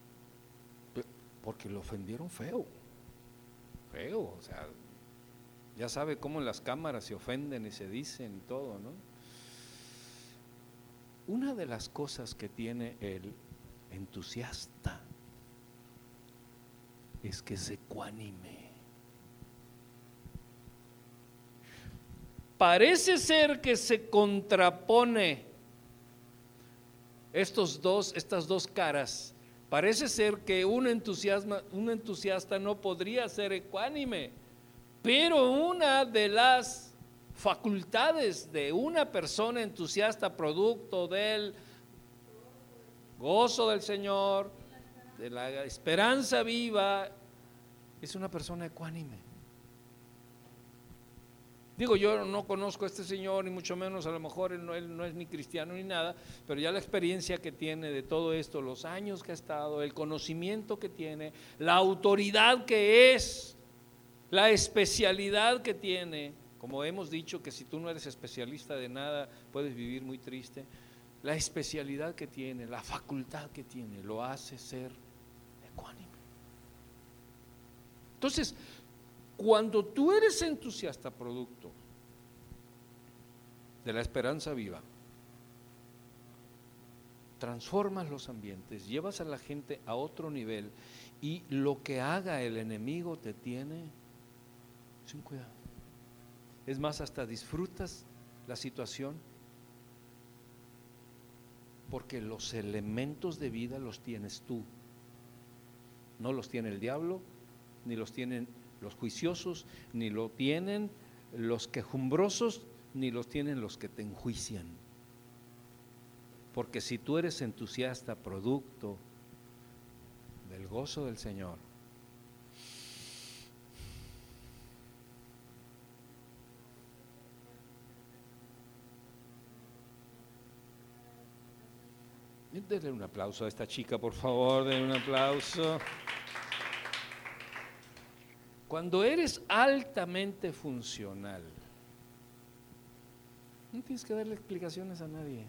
Porque lo ofendieron feo, o sea, Ya sabe cómo en las cámaras se ofenden y se dicen y todo, ¿no? Una de las cosas que tiene el entusiasta es que es ecuánime. Parece ser que se contrapone estas dos caras. Parece ser que un entusiasta no podría ser ecuánime, pero una de las facultades de una persona entusiasta, producto del gozo del Señor, de la esperanza viva, es una persona ecuánime. Digo, yo no conozco a este señor, ni mucho menos, a lo mejor él no es ni cristiano ni nada, pero ya la experiencia que tiene de todo esto, los años que ha estado, el conocimiento que tiene, la autoridad que es, la especialidad que tiene, como hemos dicho que si tú no eres especialista de nada, puedes vivir muy triste, la especialidad que tiene, la facultad que tiene, lo hace ser ecuánime. Entonces, cuando tú eres entusiasta producto de la esperanza viva, transformas los ambientes, llevas a la gente a otro nivel y lo que haga el enemigo te tiene sin cuidado. Es más, hasta disfrutas la situación porque los elementos de vida los tienes tú, no los tiene el diablo, ni los tienen los juiciosos, ni lo tienen los quejumbrosos, ni los tienen los que te enjuician. Porque si tú eres entusiasta, producto del gozo del Señor, denle un aplauso a esta chica, por favor, denle un aplauso. Cuando eres altamente funcional, no tienes que darle explicaciones a nadie.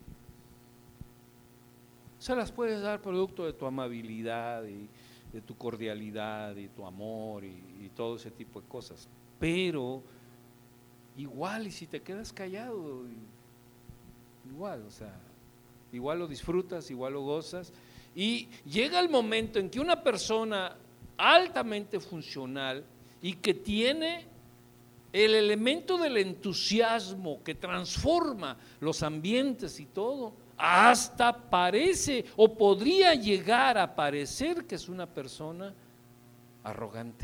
Se las puedes dar producto de tu amabilidad y de tu cordialidad y tu amor y todo ese tipo de cosas. Pero igual, y si te quedas callado, igual, o sea, igual lo disfrutas, igual lo gozas. Y llega el momento en que una persona altamente funcional y que tiene el elemento del entusiasmo que transforma los ambientes y todo, hasta parece o podría llegar a parecer que es una persona arrogante.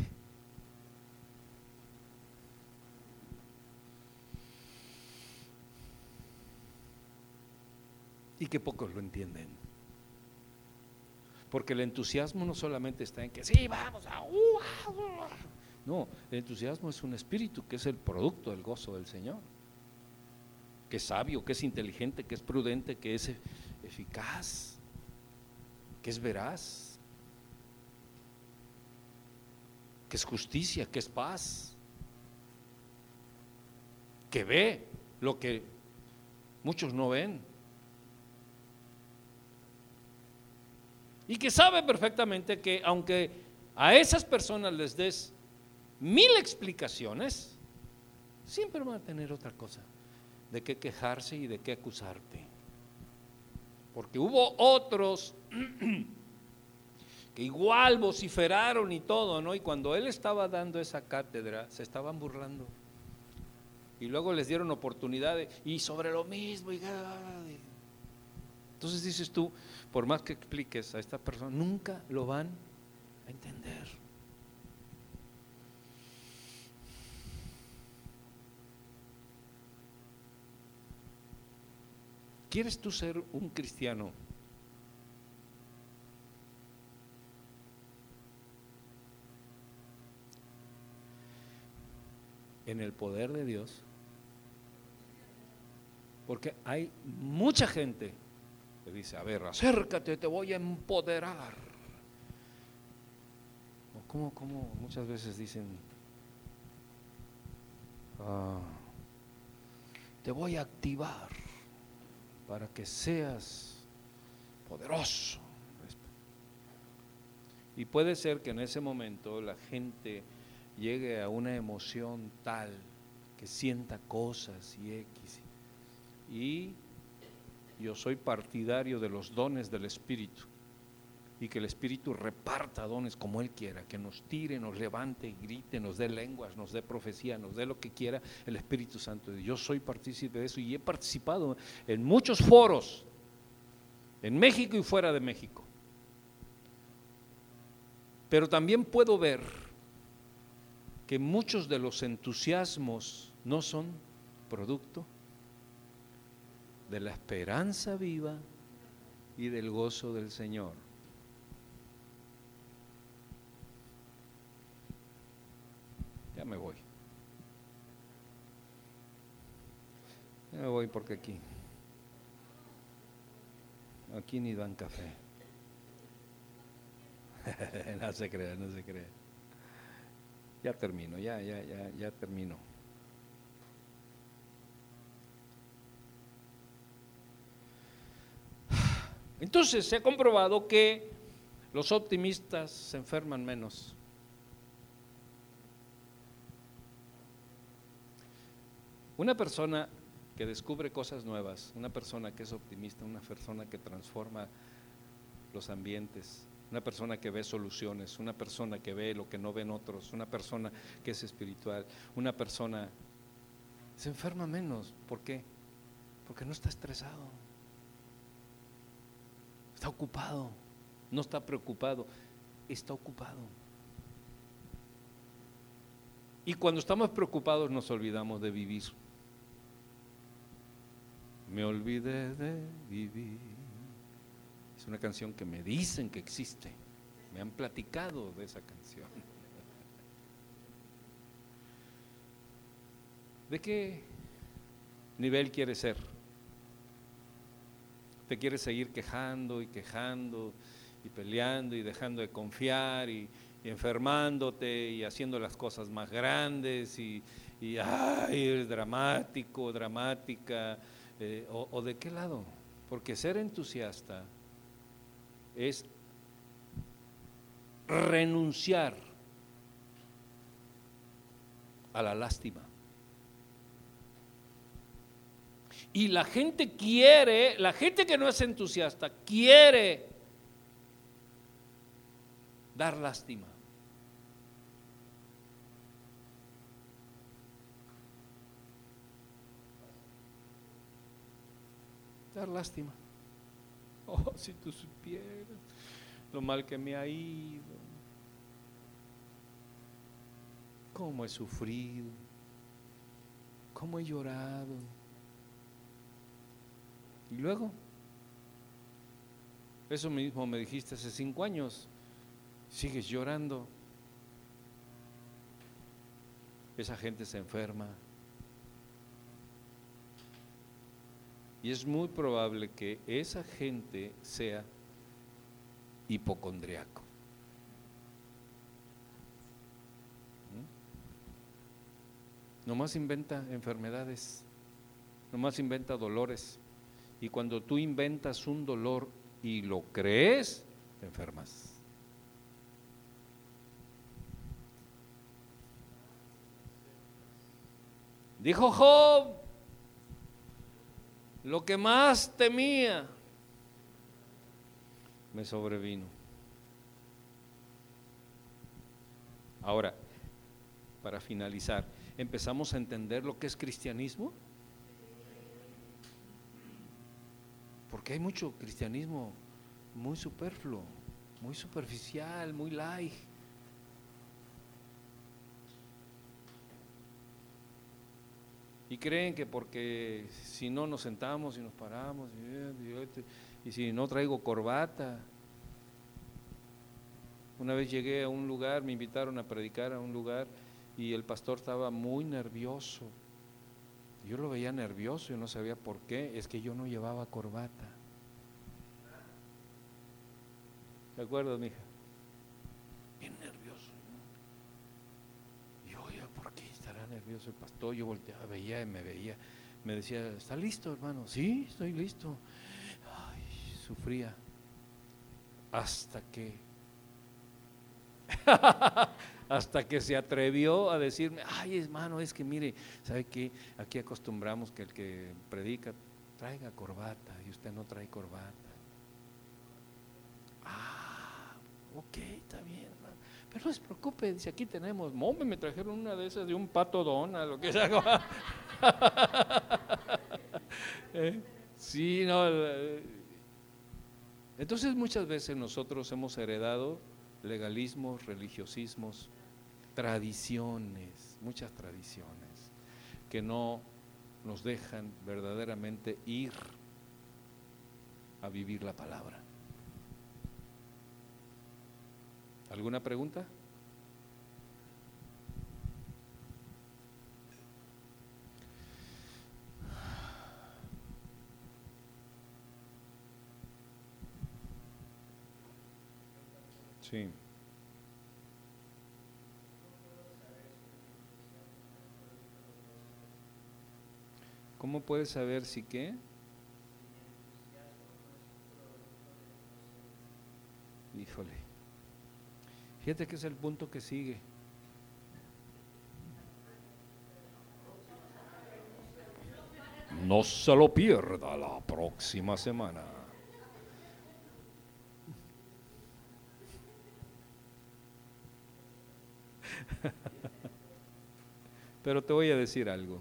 Y que pocos lo entienden. Porque el entusiasmo no solamente está en que sí, vamos a... No, el entusiasmo es un espíritu que es el producto del gozo del Señor, que es sabio, que es inteligente, que es prudente, que es eficaz, que es veraz, que es justicia, que es paz, que ve lo que muchos no ven y que sabe perfectamente que aunque a esas personas les des 1000 explicaciones, siempre van a tener otra cosa de qué quejarse y de qué acusarte, porque hubo otros que igual vociferaron y todo, ¿no? Y cuando él estaba dando esa cátedra se estaban burlando y luego les dieron oportunidad y sobre lo mismo entonces dices tú, por más que expliques a esta persona, nunca lo van a entender. ¿Quieres tú ser un cristiano en el poder de Dios? Porque hay mucha gente que dice, a ver, acércate, te voy a empoderar. O como muchas veces dicen, te voy a activar para que seas poderoso. Y puede ser que en ese momento la gente llegue a una emoción tal que sienta cosas y X. Y yo soy partidario de los dones del Espíritu, y que el Espíritu reparta dones como Él quiera, que nos tire, nos levante, grite, nos dé lenguas, nos dé profecía, nos dé lo que quiera el Espíritu Santo. Yo soy partícipe de eso y he participado en muchos foros, en México y fuera de México. Pero también puedo ver que muchos de los entusiasmos no son producto de la esperanza viva y del gozo del Señor. Ya me voy. Ya me voy porque aquí ni dan café. No se crea, no se crea. Ya termino, ya termino. Entonces se ha comprobado que los optimistas se enferman menos. Una persona que descubre cosas nuevas, una persona que es optimista, una persona que transforma los ambientes, una persona que ve soluciones, una persona que ve lo que no ven otros, una persona que es espiritual, una persona se enferma menos. ¿Por qué? Porque no está estresado, está ocupado, no está preocupado, está ocupado. Y cuando estamos preocupados nos olvidamos de vivir. Me olvidé de vivir. Es una canción que me dicen que existe, me han platicado de esa canción. ¿De qué nivel quieres ser? ¿Te quieres seguir quejando y peleando y dejando de confiar y enfermándote y haciendo las cosas más grandes y eres dramático, dramática? ¿O de qué lado? Porque ser entusiasta es renunciar a la lástima. Y la gente que no es entusiasta, quiere dar lástima. Dar lástima. Oh, si tú supieras lo mal que me ha ido, cómo he sufrido, cómo he llorado. Y luego, eso mismo me dijiste hace 5 años, sigues llorando. Esa gente se enferma. Y es muy probable que esa gente sea hipocondriaco. Nomás inventa enfermedades, nomás inventa dolores. Y cuando tú inventas un dolor y lo crees, te enfermas. Dijo Job, lo que más temía me sobrevino. Ahora, para finalizar, ¿empezamos a entender lo que es cristianismo? Porque hay mucho cristianismo muy superfluo, muy superficial, muy light. Y creen que porque si no nos sentamos y nos paramos y si no traigo corbata. Una vez llegué a un lugar, me invitaron a predicar a un lugar y el pastor estaba muy nervioso. Yo lo veía nervioso y no sabía por qué, es que yo no llevaba corbata. ¿De acuerdo, mija? Bien nervioso, ¿no? Y yo, oye, ¿por qué estará nervioso el pastor? Yo volteaba, veía y me veía. Me decía, ¿está listo, hermano? Sí, estoy listo. Ay, sufría. Hasta que hasta que se atrevió a decirme, ay hermano, es que mire, ¿sabe qué? Aquí acostumbramos que el que predica traiga corbata y usted no trae corbata. Ah, ok, está bien, hermano. Pero no se preocupe, dice, aquí tenemos, me trajeron una de esas de un pato Donald, lo que sea. Sí, no. Entonces muchas veces nosotros hemos heredado legalismos, religiosismos, tradiciones, muchas tradiciones, que no nos dejan verdaderamente ir a vivir la palabra. ¿Alguna pregunta? Sí. ¿Cómo puedes saber si qué? Híjole. Fíjate que es el punto que sigue. No se lo pierda la próxima semana. Pero te voy a decir algo.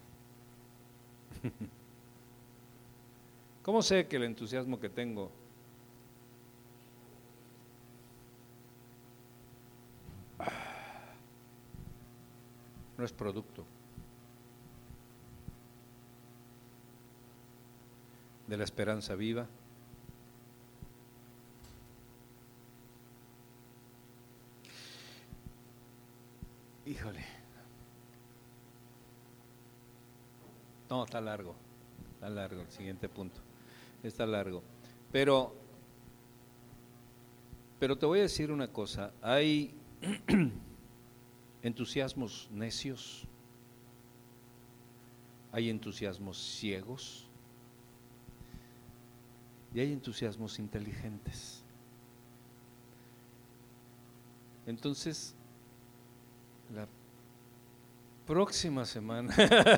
¿Cómo sé que el entusiasmo que tengo no es producto de la esperanza viva? Híjole. No, está largo el siguiente punto. Está largo. Pero te voy a decir una cosa, hay entusiasmos necios, hay entusiasmos ciegos y hay entusiasmos inteligentes. Entonces, la próxima semana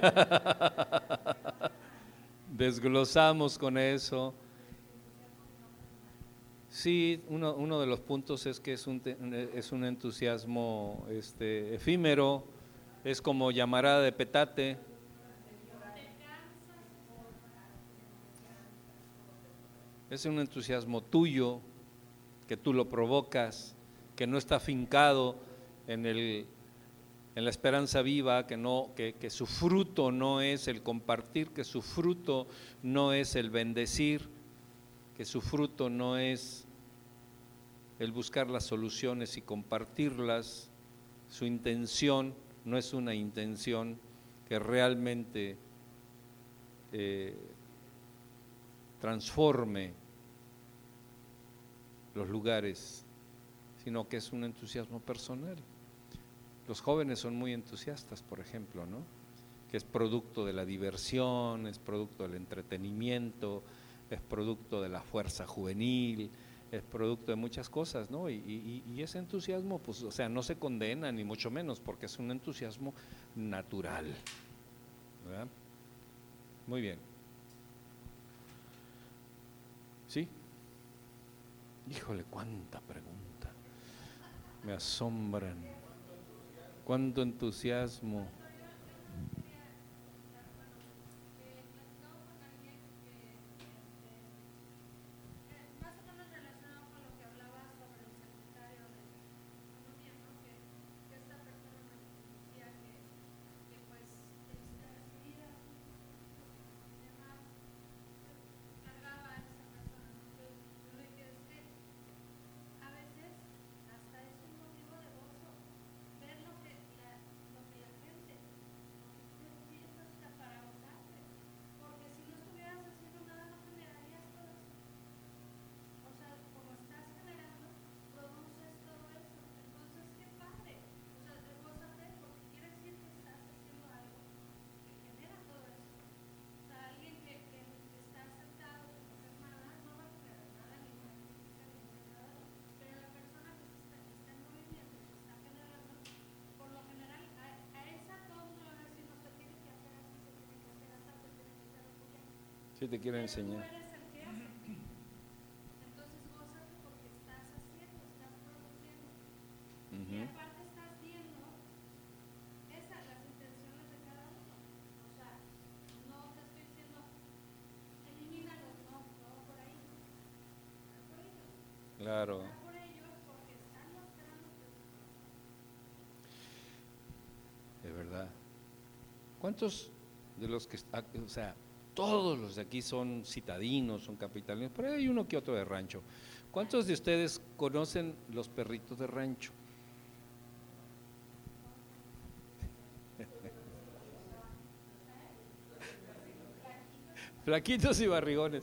desglosamos con eso. Sí, uno de los puntos es que es un entusiasmo efímero, es como llamarada de petate. Es un entusiasmo tuyo, que tú lo provocas, que no está afincado en la esperanza viva, que su fruto no es el compartir, que su fruto no es el bendecir, que su fruto no es el buscar las soluciones y compartirlas. Su intención no es una intención que realmente transforme los lugares, sino que es un entusiasmo personal. Los jóvenes son muy entusiastas, por ejemplo, ¿no? Que es producto de la diversión, es producto del entretenimiento, es producto de la fuerza juvenil, es producto de muchas cosas, ¿no? Y ese entusiasmo, pues, o sea, no se condena ni mucho menos, porque es un entusiasmo natural, ¿verdad? Muy bien. ¿Sí? Híjole, cuánta pregunta. Me asombran. Cuánto entusiasmo. Sí te quiero enseñar. Entonces gózate porque estás haciendo, estás produciendo. Y Ujú. aparte estás viendo las intenciones de cada uno. O sea, no te estoy diciendo, elimínalos, no por ahí. Es por ellos. Claro. Está por ellos porque están mostrando que De verdad. ¿Cuántos de los que, o sea, todos los de aquí son citadinos, son capitalinos, pero hay uno que otro de rancho? ¿Cuántos de ustedes conocen los perritos de rancho? Flaquitos y barrigones.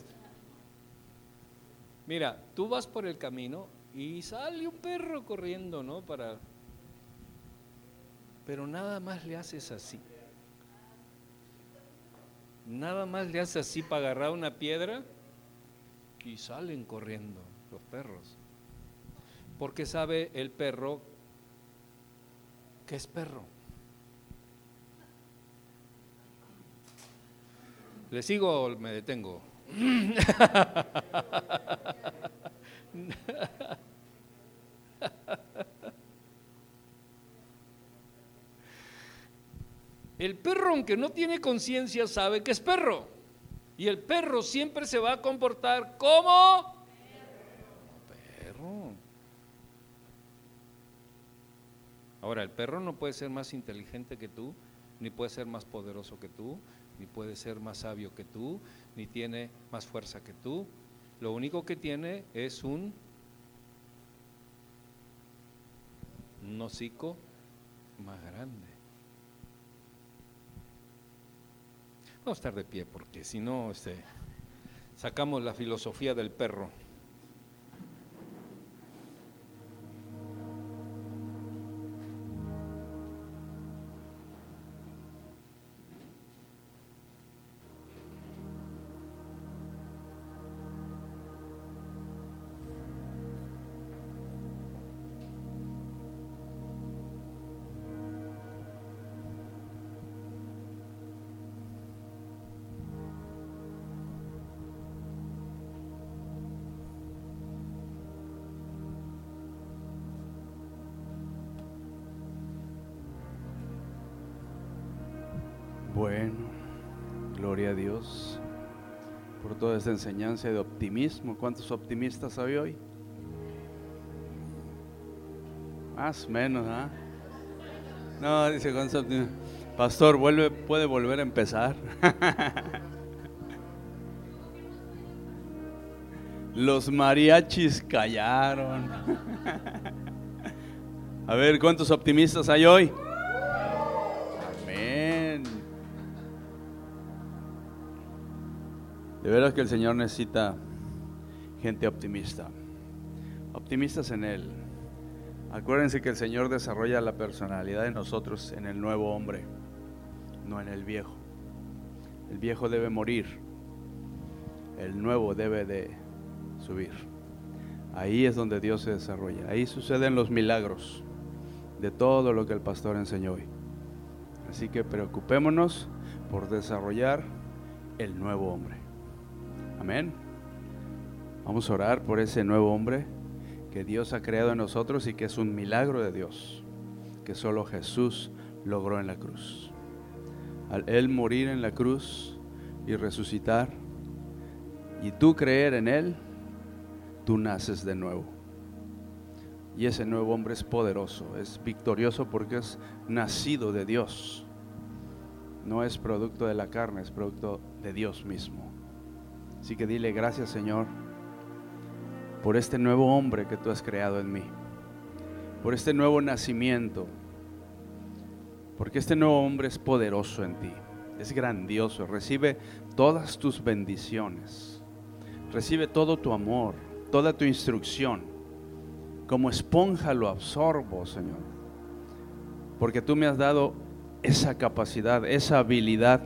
Mira, tú vas por el camino y sale un perro corriendo, ¿no? Pero nada más le haces así. Nada más le haces así para agarrar una piedra y salen corriendo los perros. Porque sabe el perro que es perro. ¿Le sigo o me detengo? El perro, aunque no tiene conciencia, sabe que es perro. Y el perro siempre se va a comportar como perro. Ahora, el perro no puede ser más inteligente que tú, ni puede ser más poderoso que tú, ni puede ser más sabio que tú, ni tiene más fuerza que tú. Lo único que tiene es un hocico más grande. Vamos a estar de pie porque si no sacamos la filosofía del perro. Bueno, gloria a Dios por toda esta enseñanza de optimismo. ¿Cuántos optimistas hay hoy? Más o menos, ¿ah? No, dice ¿cuántos optimistas? Pastor, puede volver a empezar. Los mariachis callaron. A ver, ¿cuántos optimistas hay hoy? Amén. De veras que el Señor necesita gente optimista. Optimistas en Él. Acuérdense que el Señor desarrolla la personalidad de nosotros en el nuevo hombre, no en el viejo. El viejo debe morir, el nuevo debe de subir. Ahí es donde Dios se desarrolla. Ahí suceden los milagros de todo lo que el pastor enseñó hoy. Así que preocupémonos por desarrollar el nuevo hombre. Amén. Vamos a orar por ese nuevo hombre que Dios ha creado en nosotros y que es un milagro de Dios, que solo Jesús logró en la cruz. Al Él morir en la cruz y resucitar, y tú creer en Él, tú naces de nuevo. Y ese nuevo hombre es poderoso, es victorioso porque es nacido de Dios. No es producto de la carne, es producto de Dios mismo. Así que dile gracias, Señor, por este nuevo hombre que tú has creado en mí, por este nuevo nacimiento, porque este nuevo hombre es poderoso en ti, es grandioso, recibe todas tus bendiciones, recibe todo tu amor, toda tu instrucción. Como esponja lo absorbo, Señor, porque tú me has dado esa capacidad, esa habilidad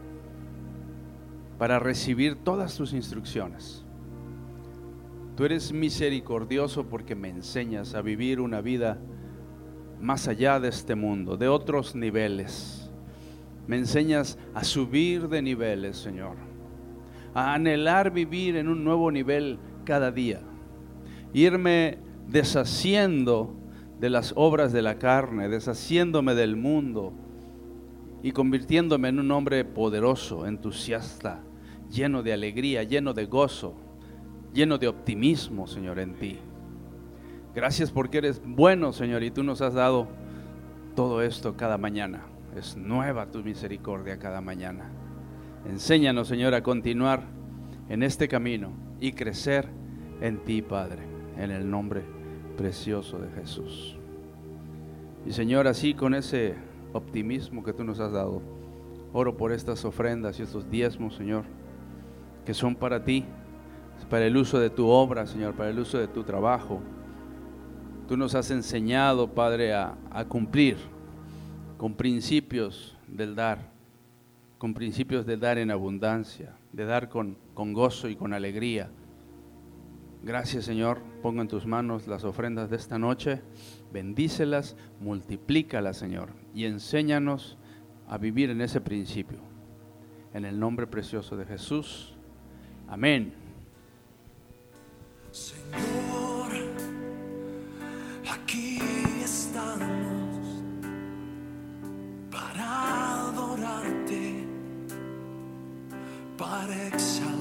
para recibir todas tus instrucciones. Tú eres misericordioso porque me enseñas a vivir una vida más allá de este mundo, de otros niveles. Me enseñas a subir de niveles, Señor, a anhelar vivir en un nuevo nivel cada día. Irme deshaciendo de las obras de la carne, deshaciéndome del mundo y convirtiéndome en un hombre poderoso, entusiasta, lleno de alegría, lleno de gozo, lleno de optimismo, Señor, en ti. Gracias porque eres bueno, Señor, y tú nos has dado todo esto cada mañana. Es nueva tu misericordia cada mañana. Enséñanos, Señor, a continuar en este camino y crecer en ti, Padre, en el nombre precioso de Jesús. Y Señor, así con ese optimismo que tú nos has dado, oro por estas ofrendas y estos diezmos, Señor, que son para ti, para el uso de tu obra, Señor, para el uso de tu trabajo. Tú nos has enseñado, Padre, a cumplir con principios del dar, con principios de dar en abundancia, de dar con gozo y con alegría. Gracias, Señor. Pongo en tus manos las ofrendas de esta noche. Bendícelas, multiplícalas, Señor, y enséñanos a vivir en ese principio. En el nombre precioso de Jesús. Amén. Señor, aquí estamos para adorarte, para exaltarte.